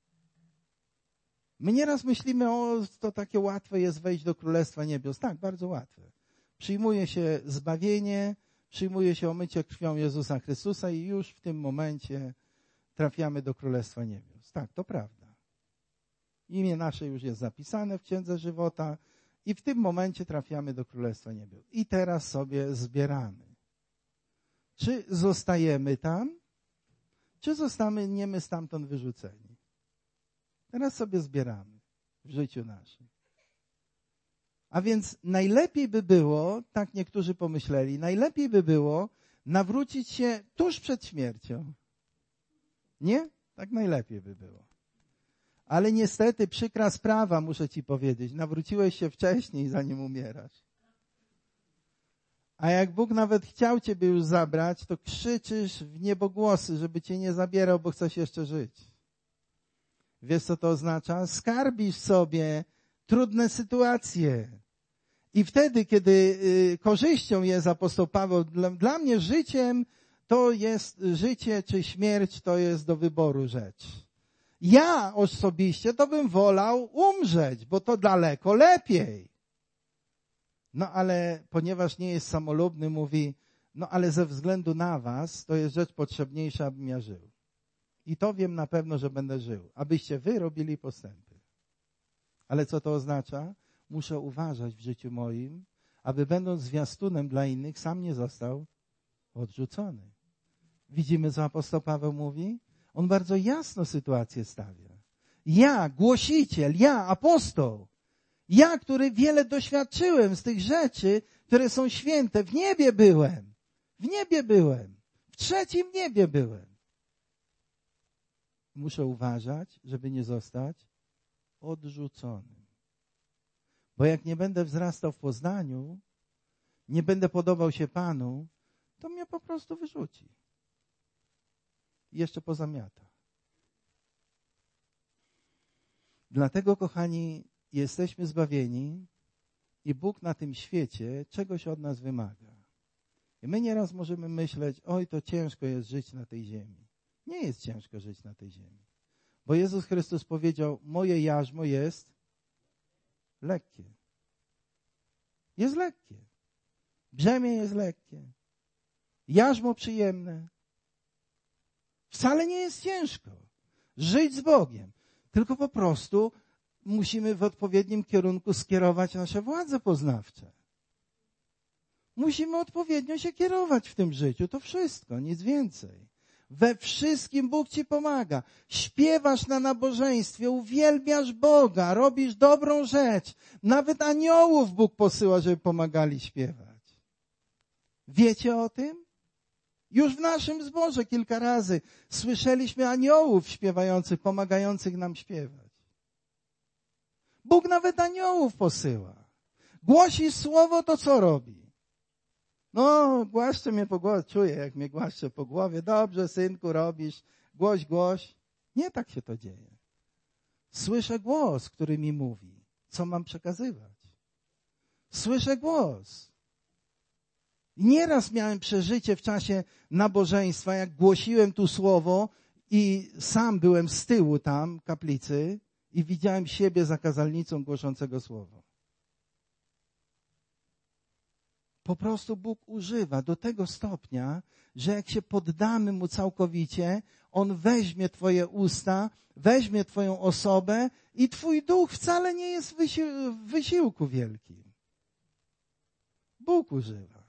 My nieraz myślimy, to takie łatwe jest wejść do Królestwa Niebios. Tak, bardzo łatwe. Przyjmuje się zbawienie, przyjmuje się omycie krwią Jezusa Chrystusa i już w tym momencie trafiamy do Królestwa Niebios. Tak, to prawda. Imię nasze już jest zapisane w Księdze Żywota i w tym momencie trafiamy do Królestwa Niebios. I teraz sobie zbieramy. Czy zostajemy tam, czy zostaniemy stamtąd wyrzuceni? Teraz sobie zbieramy w życiu naszym. A więc najlepiej by było, tak niektórzy pomyśleli, najlepiej by było nawrócić się tuż przed śmiercią. Nie? Tak najlepiej by było. Ale niestety przykra sprawa, muszę ci powiedzieć, nawróciłeś się wcześniej, zanim umierasz. A jak Bóg nawet chciał ciebie już zabrać, to krzyczysz w niebogłosy, żeby cię nie zabierał, bo chcesz jeszcze żyć. Wiesz, co to oznacza? Skarbisz sobie trudne sytuacje. I wtedy, kiedy korzyścią jest apostoł Paweł, dla mnie życiem to jest życie czy śmierć, to jest do wyboru rzecz. Ja osobiście to bym wolał umrzeć, bo to daleko lepiej. No ale ponieważ nie jest samolubny, mówi, no ale ze względu na was to jest rzecz potrzebniejsza, abym ja żył. I to wiem na pewno, że będę żył, abyście wy robili postępy. Ale co to oznacza? Muszę uważać w życiu moim, aby będąc zwiastunem dla innych, sam nie został odrzucony. Widzimy, co apostoł Paweł mówi? On bardzo jasno sytuację stawia. Ja, głosiciel, ja, apostoł, ja, który wiele doświadczyłem z tych rzeczy, które są święte, w niebie byłem, w trzecim niebie byłem. Muszę uważać, żeby nie zostać odrzuconym. Bo jak nie będę wzrastał w poznaniu, nie będę podobał się Panu, to mnie po prostu wyrzuci. I jeszcze pozamiata. Dlatego, kochani, jesteśmy zbawieni i Bóg na tym świecie czegoś od nas wymaga. I my nieraz możemy myśleć, oj, to ciężko jest żyć na tej ziemi. Nie jest ciężko żyć na tej ziemi. Bo Jezus Chrystus powiedział, moje jarzmo jest lekkie. Jest lekkie. Brzemię jest lekkie. Jarzmo przyjemne. Wcale nie jest ciężko żyć z Bogiem. Tylko po prostu musimy w odpowiednim kierunku skierować nasze władze poznawcze. Musimy odpowiednio się kierować w tym życiu. To wszystko, nic więcej. We wszystkim Bóg ci pomaga. Śpiewasz na nabożeństwie, uwielbiasz Boga, robisz dobrą rzecz. Nawet aniołów Bóg posyła, żeby pomagali śpiewać. Wiecie o tym? Już w naszym zborze kilka razy słyszeliśmy aniołów śpiewających, pomagających nam śpiewać. Bóg nawet aniołów posyła. Głosi słowo, to co robi? No, głaszcze mnie po głowie. Czuję, jak mnie głaszcze po głowie. Dobrze, synku, robisz. Głoś, głoś. Nie tak się to dzieje. Słyszę głos, który mi mówi, co mam przekazywać. Słyszę głos. I nieraz miałem przeżycie w czasie nabożeństwa, jak głosiłem tu słowo i sam byłem z tyłu tam, kaplicy, i widziałem siebie za kazalnicą głoszącego słowo. Po prostu Bóg używa do tego stopnia, że jak się poddamy Mu całkowicie, On weźmie twoje usta, weźmie twoją osobę i twój duch wcale nie jest w wysiłku wielkim. Bóg używa.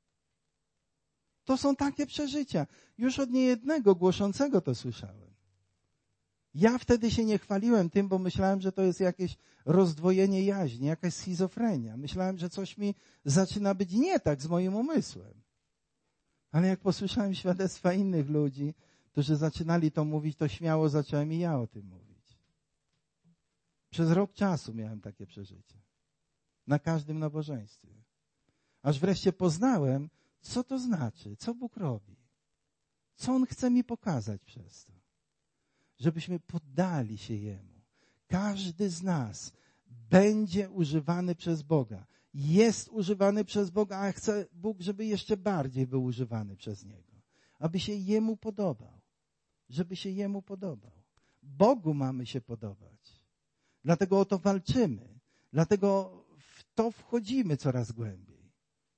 To są takie przeżycia. Już od niejednego głoszącego to słyszałem. Ja wtedy się nie chwaliłem tym, bo myślałem, że to jest jakieś rozdwojenie jaźni, jakaś schizofrenia. Myślałem, że coś mi zaczyna być nie tak z moim umysłem. Ale jak posłyszałem świadectwa innych ludzi, którzy zaczynali to mówić, to śmiało zacząłem i ja o tym mówić. Przez rok czasu miałem takie przeżycie. Na każdym nabożeństwie. Aż wreszcie poznałem, co to znaczy, co Bóg robi. Co On chce mi pokazać przez to. Żebyśmy poddali się Jemu. Każdy z nas będzie używany przez Boga. Jest używany przez Boga, a chce Bóg, żeby jeszcze bardziej był używany przez Niego. Aby się Jemu podobał. Żeby się Jemu podobał. Bogu mamy się podobać. Dlatego o to walczymy. Dlatego w to wchodzimy coraz głębiej.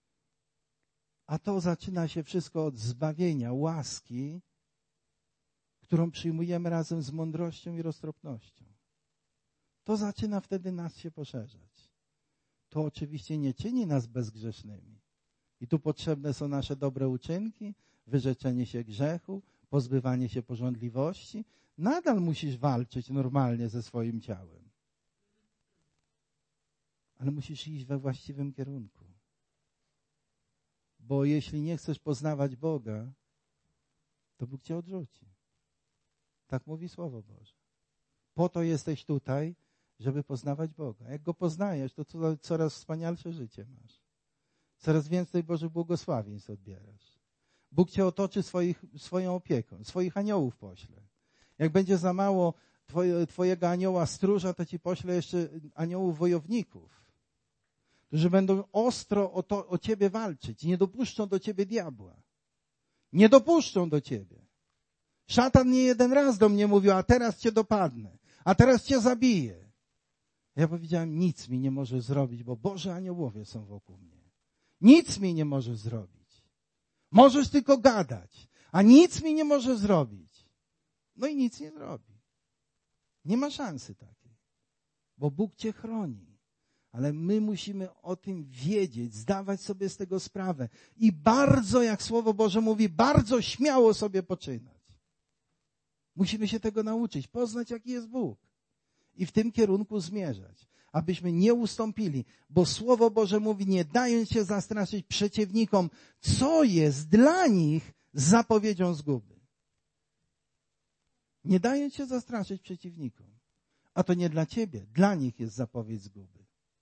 A to zaczyna się wszystko od zbawienia, łaski, którą przyjmujemy razem z mądrością i roztropnością. To zaczyna wtedy nas się poszerzać. To oczywiście nie czyni nas bezgrzesznymi. I tu potrzebne są nasze dobre uczynki, wyrzeczenie się grzechu, pozbywanie się pożądliwości. Nadal musisz walczyć normalnie ze swoim ciałem. Ale musisz iść we właściwym kierunku. Bo jeśli nie chcesz poznawać Boga, to Bóg cię odrzuci. Tak mówi Słowo Boże. Po to jesteś tutaj, żeby poznawać Boga. Jak Go poznajesz, to coraz wspanialsze życie masz. Coraz więcej Bożych błogosławieństw odbierasz. Bóg cię otoczy swoją opieką, swoich aniołów pośle. Jak będzie za mało twojego anioła stróża, to ci pośle jeszcze aniołów wojowników, którzy będą ostro o ciebie walczyć. Nie dopuszczą do ciebie diabła. Nie dopuszczą do ciebie. Szatan nie jeden raz do mnie mówił, a teraz cię dopadnę, a teraz cię zabiję. Ja powiedziałem, nic mi nie może zrobić, bo Boże aniołowie są wokół mnie. Nic mi nie możesz zrobić. Możesz tylko gadać, a nic mi nie możesz zrobić. No i nic nie zrobi. Nie ma szansy takiej, bo Bóg cię chroni. Ale my musimy o tym wiedzieć, zdawać sobie z tego sprawę i bardzo, jak Słowo Boże mówi, bardzo śmiało sobie poczynać. Musimy się tego nauczyć, poznać, jaki jest Bóg i w tym kierunku zmierzać, abyśmy nie ustąpili, bo Słowo Boże mówi, nie dając się zastraszyć przeciwnikom, co jest dla nich zapowiedzią zguby. Nie dając się zastraszyć przeciwnikom, a to nie dla ciebie, dla nich jest zapowiedź zguby.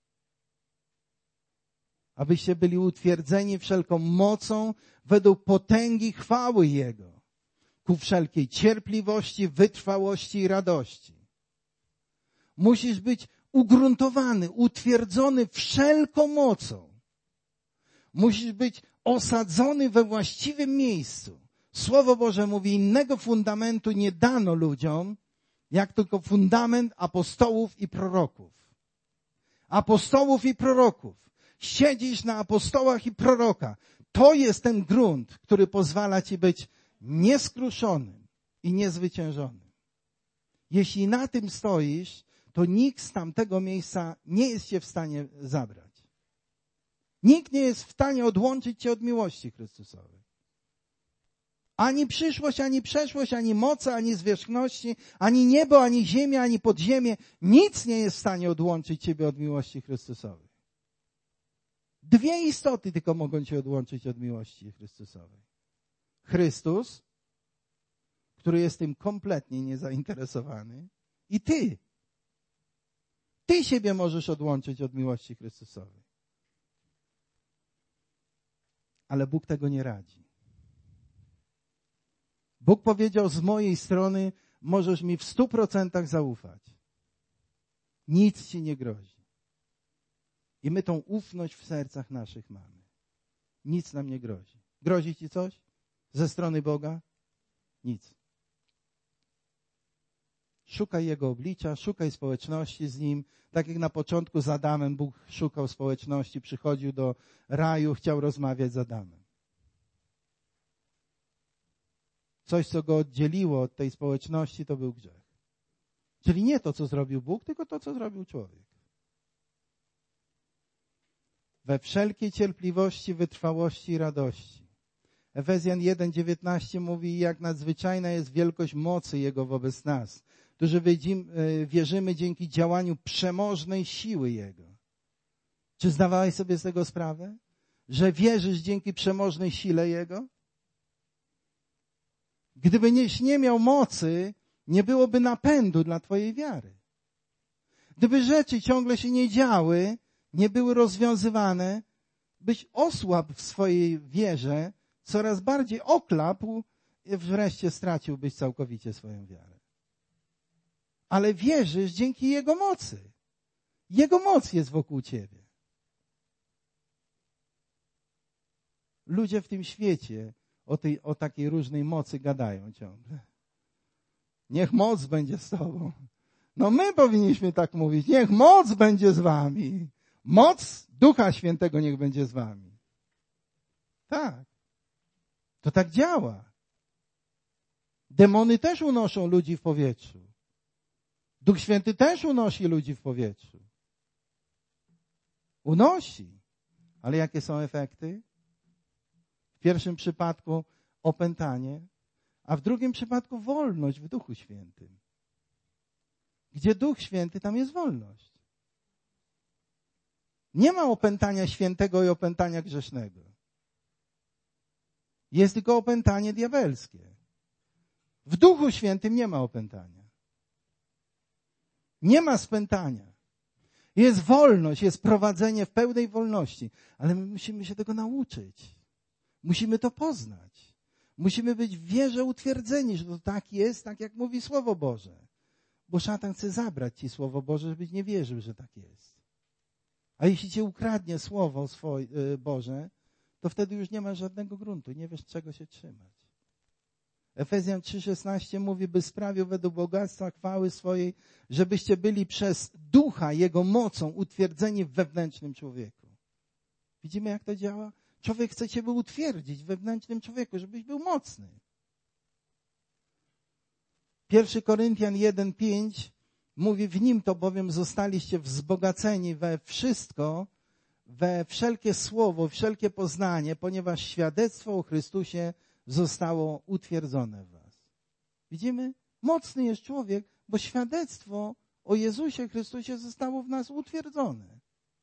Abyście byli utwierdzeni wszelką mocą według potęgi chwały Jego, ku wszelkiej cierpliwości, wytrwałości i radości. Musisz być ugruntowany, utwierdzony wszelką mocą. Musisz być osadzony we właściwym miejscu. Słowo Boże mówi, innego fundamentu nie dano ludziom, jak tylko fundament apostołów i proroków. Apostołów i proroków. Siedzisz na apostołach i prorokach. To jest ten grunt, który pozwala ci być nieskruszonym i niezwyciężonym. Jeśli na tym stoisz, to nikt z tamtego miejsca nie jest cię w stanie zabrać. Nikt nie jest w stanie odłączyć cię od miłości Chrystusowej. Ani przyszłość, ani przeszłość, ani moce, ani zwierzchności, ani niebo, ani ziemia, ani podziemie. Nic nie jest w stanie odłączyć ciebie od miłości Chrystusowej. Dwie istoty tylko mogą cię odłączyć od miłości Chrystusowej. Chrystus, który jest tym kompletnie niezainteresowany, i ty. Ty siebie możesz odłączyć od miłości Chrystusowej. Ale Bóg tego nie radzi. Bóg powiedział, z mojej strony możesz mi w 100% zaufać. Nic ci nie grozi. I my tą ufność w sercach naszych mamy. Nic nam nie grozi. Grozi ci coś ze strony Boga? Nic. Szukaj Jego oblicza, szukaj społeczności z Nim. Tak jak na początku z Adamem Bóg szukał społeczności, przychodził do raju, chciał rozmawiać z Adamem. Coś, co go oddzieliło od tej społeczności, to był grzech. Czyli nie to, co zrobił Bóg, tylko to, co zrobił człowiek. We wszelkiej cierpliwości, wytrwałości i radości. Efezjan 1:19 mówi, jak nadzwyczajna jest wielkość mocy Jego wobec nas, którzy wierzymy dzięki działaniu przemożnej siły Jego. Czy zdawałeś sobie z tego sprawę? Że wierzysz dzięki przemożnej sile Jego? Gdybyś nie miał mocy, nie byłoby napędu dla twojej wiary. Gdyby rzeczy ciągle się nie działy, nie były rozwiązywane, byś osłabł w swojej wierze, coraz bardziej oklapł i wreszcie straciłbyś całkowicie swoją wiarę. ale wierzysz dzięki Jego mocy. Jego moc jest wokół ciebie. Ludzie w tym świecie o takiej różnej mocy gadają ciągle. Niech moc będzie z tobą. No my powinniśmy tak mówić. Niech moc będzie z wami. Moc Ducha Świętego niech będzie z wami. Tak. To tak działa. Demony też unoszą ludzi w powietrzu. Duch Święty też unosi ludzi w powietrzu. Unosi. Ale jakie są efekty? W pierwszym przypadku opętanie, a w drugim przypadku wolność w Duchu Świętym. Gdzie Duch Święty, tam jest wolność. Nie ma opętania świętego i opętania grzesznego. Jest tylko opętanie diabelskie. W Duchu Świętym nie ma opętania. Nie ma spętania. Jest wolność, jest prowadzenie w pełnej wolności. Ale my musimy się tego nauczyć. Musimy to poznać. Musimy być w wierze utwierdzeni, że to tak jest, tak jak mówi Słowo Boże. Bo szatan chce zabrać ci Słowo Boże, żebyś nie wierzył, że tak jest. A jeśli cię ukradnie Słowo Boże, to wtedy już nie masz żadnego gruntu. Nie wiesz, czego się trzymać. Efezjan 3,16 mówi, by sprawił według bogactwa chwały swojej, żebyście byli przez Ducha Jego mocą utwierdzeni w wewnętrznym człowieku. Widzimy, jak to działa? Człowiek chce ciebie utwierdzić w wewnętrznym człowieku, żebyś był mocny. 1 Koryntian 1,5 mówi, w Nim to bowiem zostaliście wzbogaceni we wszystko, we wszelkie słowo, wszelkie poznanie, ponieważ świadectwo o Chrystusie zostało utwierdzone w was. Widzimy? Mocny jest człowiek, bo świadectwo o Jezusie Chrystusie zostało w nas utwierdzone.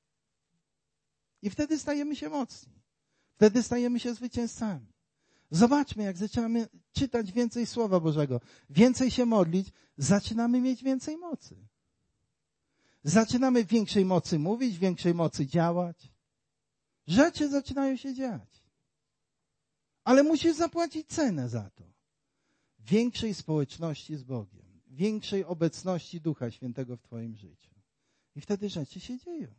I wtedy stajemy się mocni. Wtedy stajemy się zwycięzcami. Zobaczmy, jak zaczynamy czytać więcej Słowa Bożego, więcej się modlić, zaczynamy mieć więcej mocy. Zaczynamy w większej mocy mówić, w większej mocy działać. Rzeczy zaczynają się dziać. Ale musisz zapłacić cenę za to. Większej społeczności z Bogiem, większej obecności Ducha Świętego w twoim życiu. I wtedy rzeczy się dzieją.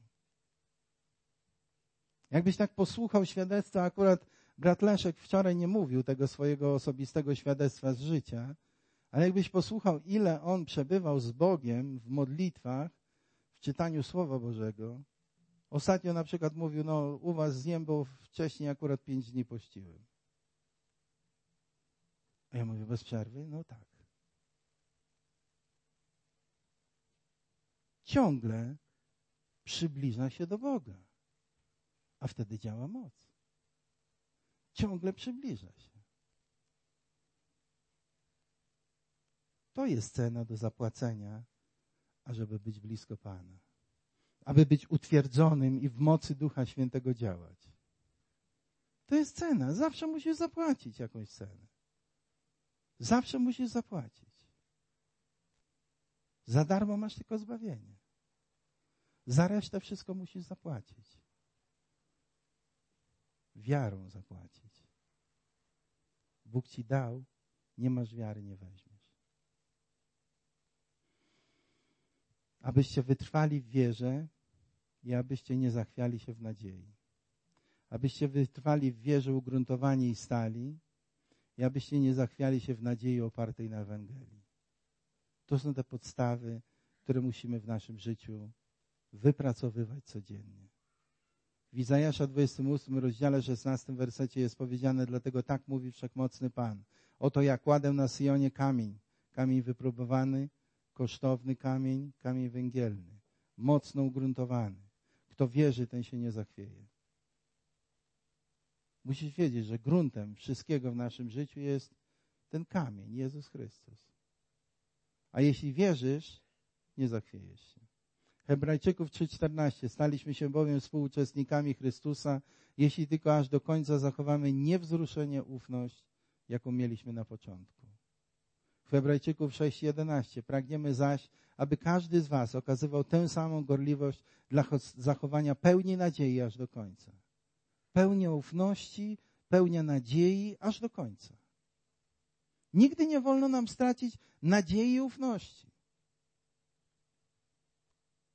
Jakbyś tak posłuchał świadectwa, akurat brat Leszek wczoraj nie mówił tego swojego osobistego świadectwa z życia, ale jakbyś posłuchał, ile on przebywał z Bogiem w modlitwach, w czytaniu Słowa Bożego. Ostatnio na przykład mówił, no u was zjem, bo wcześniej akurat 5 dni pościłem. A ja mówię, bez przerwy? No tak. Ciągle przybliża się do Boga, a wtedy działa moc. Ciągle przybliża się. To jest cena do zapłacenia, ażeby być blisko Pana. Aby być utwierdzonym i w mocy Ducha Świętego działać. To jest cena. Zawsze musisz zapłacić jakąś cenę. Zawsze musisz zapłacić. Za darmo masz tylko zbawienie. Za resztę wszystko musisz zapłacić. Wiarą zapłacić. Bóg ci dał, nie masz wiary, nie weźmiesz. Abyście wytrwali w wierze i abyście nie zachwiali się w nadziei. Abyście wytrwali w wierze ugruntowani i stali i abyście nie zachwiali się w nadziei opartej na Ewangelii. To są te podstawy, które musimy w naszym życiu wypracowywać codziennie. W Izajasza 28 rozdziale 16 wersecie jest powiedziane, dlatego tak mówi Wszechmocny Pan. Oto ja kładę na Syjonie kamień, kamień wypróbowany, kosztowny kamień, kamień węgielny, mocno ugruntowany. Kto wierzy, ten się nie zachwieje. Musisz wiedzieć, że gruntem wszystkiego w naszym życiu jest ten kamień, Jezus Chrystus. A jeśli wierzysz, nie zachwiejesz się. Hebrajczyków 3,14. Staliśmy się bowiem współuczestnikami Chrystusa, jeśli tylko aż do końca zachowamy niewzruszenie ufność, jaką mieliśmy na początku. W Hebrajczyków 6,11. Pragniemy zaś, aby każdy z was okazywał tę samą gorliwość dla zachowania pełni nadziei aż do końca. Pełnia ufności, pełnia nadziei aż do końca. Nigdy nie wolno nam stracić nadziei i ufności.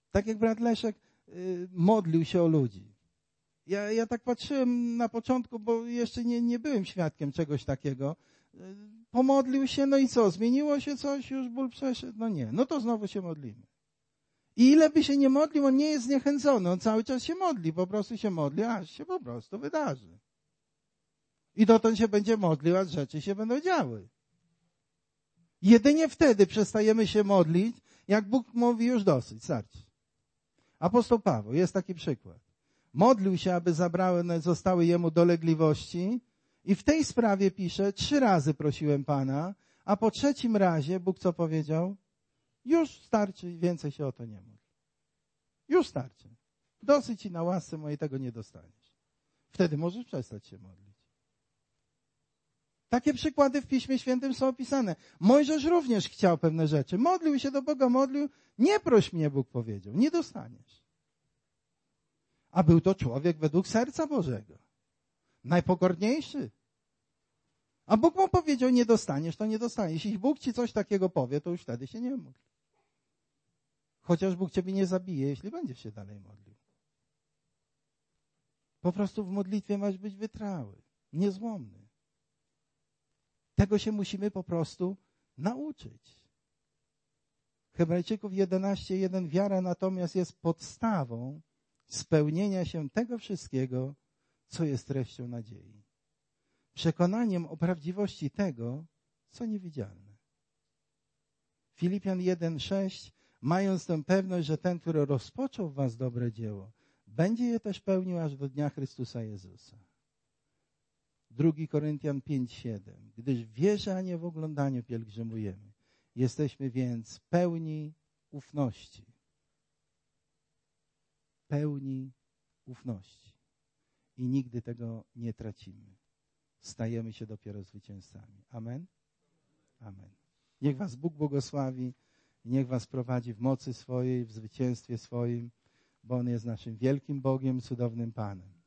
Tak jak brat Leszek modlił się o ludzi. Ja tak patrzyłem na początku, bo jeszcze nie byłem świadkiem czegoś takiego. Pomodlił się, no i co? Zmieniło się coś? Już ból przeszedł? No nie. No to znowu się modlimy. I ile by się nie modlił, on nie jest zniechęcony. On cały czas się modli. Po prostu się modli, aż się po prostu wydarzy. I dotąd się będzie modlił, aż rzeczy się będą działy. Jedynie wtedy przestajemy się modlić, jak Bóg mówi już dosyć, starczy. Apostoł Paweł, jest taki przykład. Modlił się, aby zostały jemu dolegliwości i w tej sprawie pisze, 3 razy prosiłem Pana, a po 3 razie Bóg co powiedział? Już starczy, więcej się o to nie módl. Już starczy. Dosyć ci na łasce mojej, tego nie dostaniesz. Wtedy możesz przestać się modlić. Takie przykłady w Piśmie Świętym są opisane. Mojżesz również chciał pewne rzeczy. Modlił się do Boga, modlił. Nie proś mnie, Bóg powiedział. Nie dostaniesz. A był to człowiek według serca Bożego. Najpokorniejszy. A Bóg mu powiedział, nie dostaniesz, to nie dostaniesz. Jeśli Bóg ci coś takiego powie, to już wtedy się nie módl. Chociaż Bóg ciebie nie zabije, jeśli będziesz się dalej modlił. Po prostu w modlitwie masz być wytrwały, niezłomny. Tego się musimy po prostu nauczyć. Hebrajczyków 11:1 wiara natomiast jest podstawą spełnienia się tego wszystkiego, co jest treścią nadziei. Przekonaniem o prawdziwości tego, co niewidzialne. Filipian 1:6 mając tę pewność, że ten, który rozpoczął w was dobre dzieło, będzie je też pełnił aż do dnia Chrystusa Jezusa. 2 Koryntian 5:7 gdyż w wierze, a nie w oglądaniu pielgrzymujemy. Jesteśmy więc pełni ufności. Pełni ufności. I nigdy tego nie tracimy. Stajemy się dopiero zwycięzcami. Amen? Amen. Niech was Bóg błogosławi i niech was prowadzi w mocy swojej, w zwycięstwie swoim, bo On jest naszym wielkim Bogiem, cudownym Panem.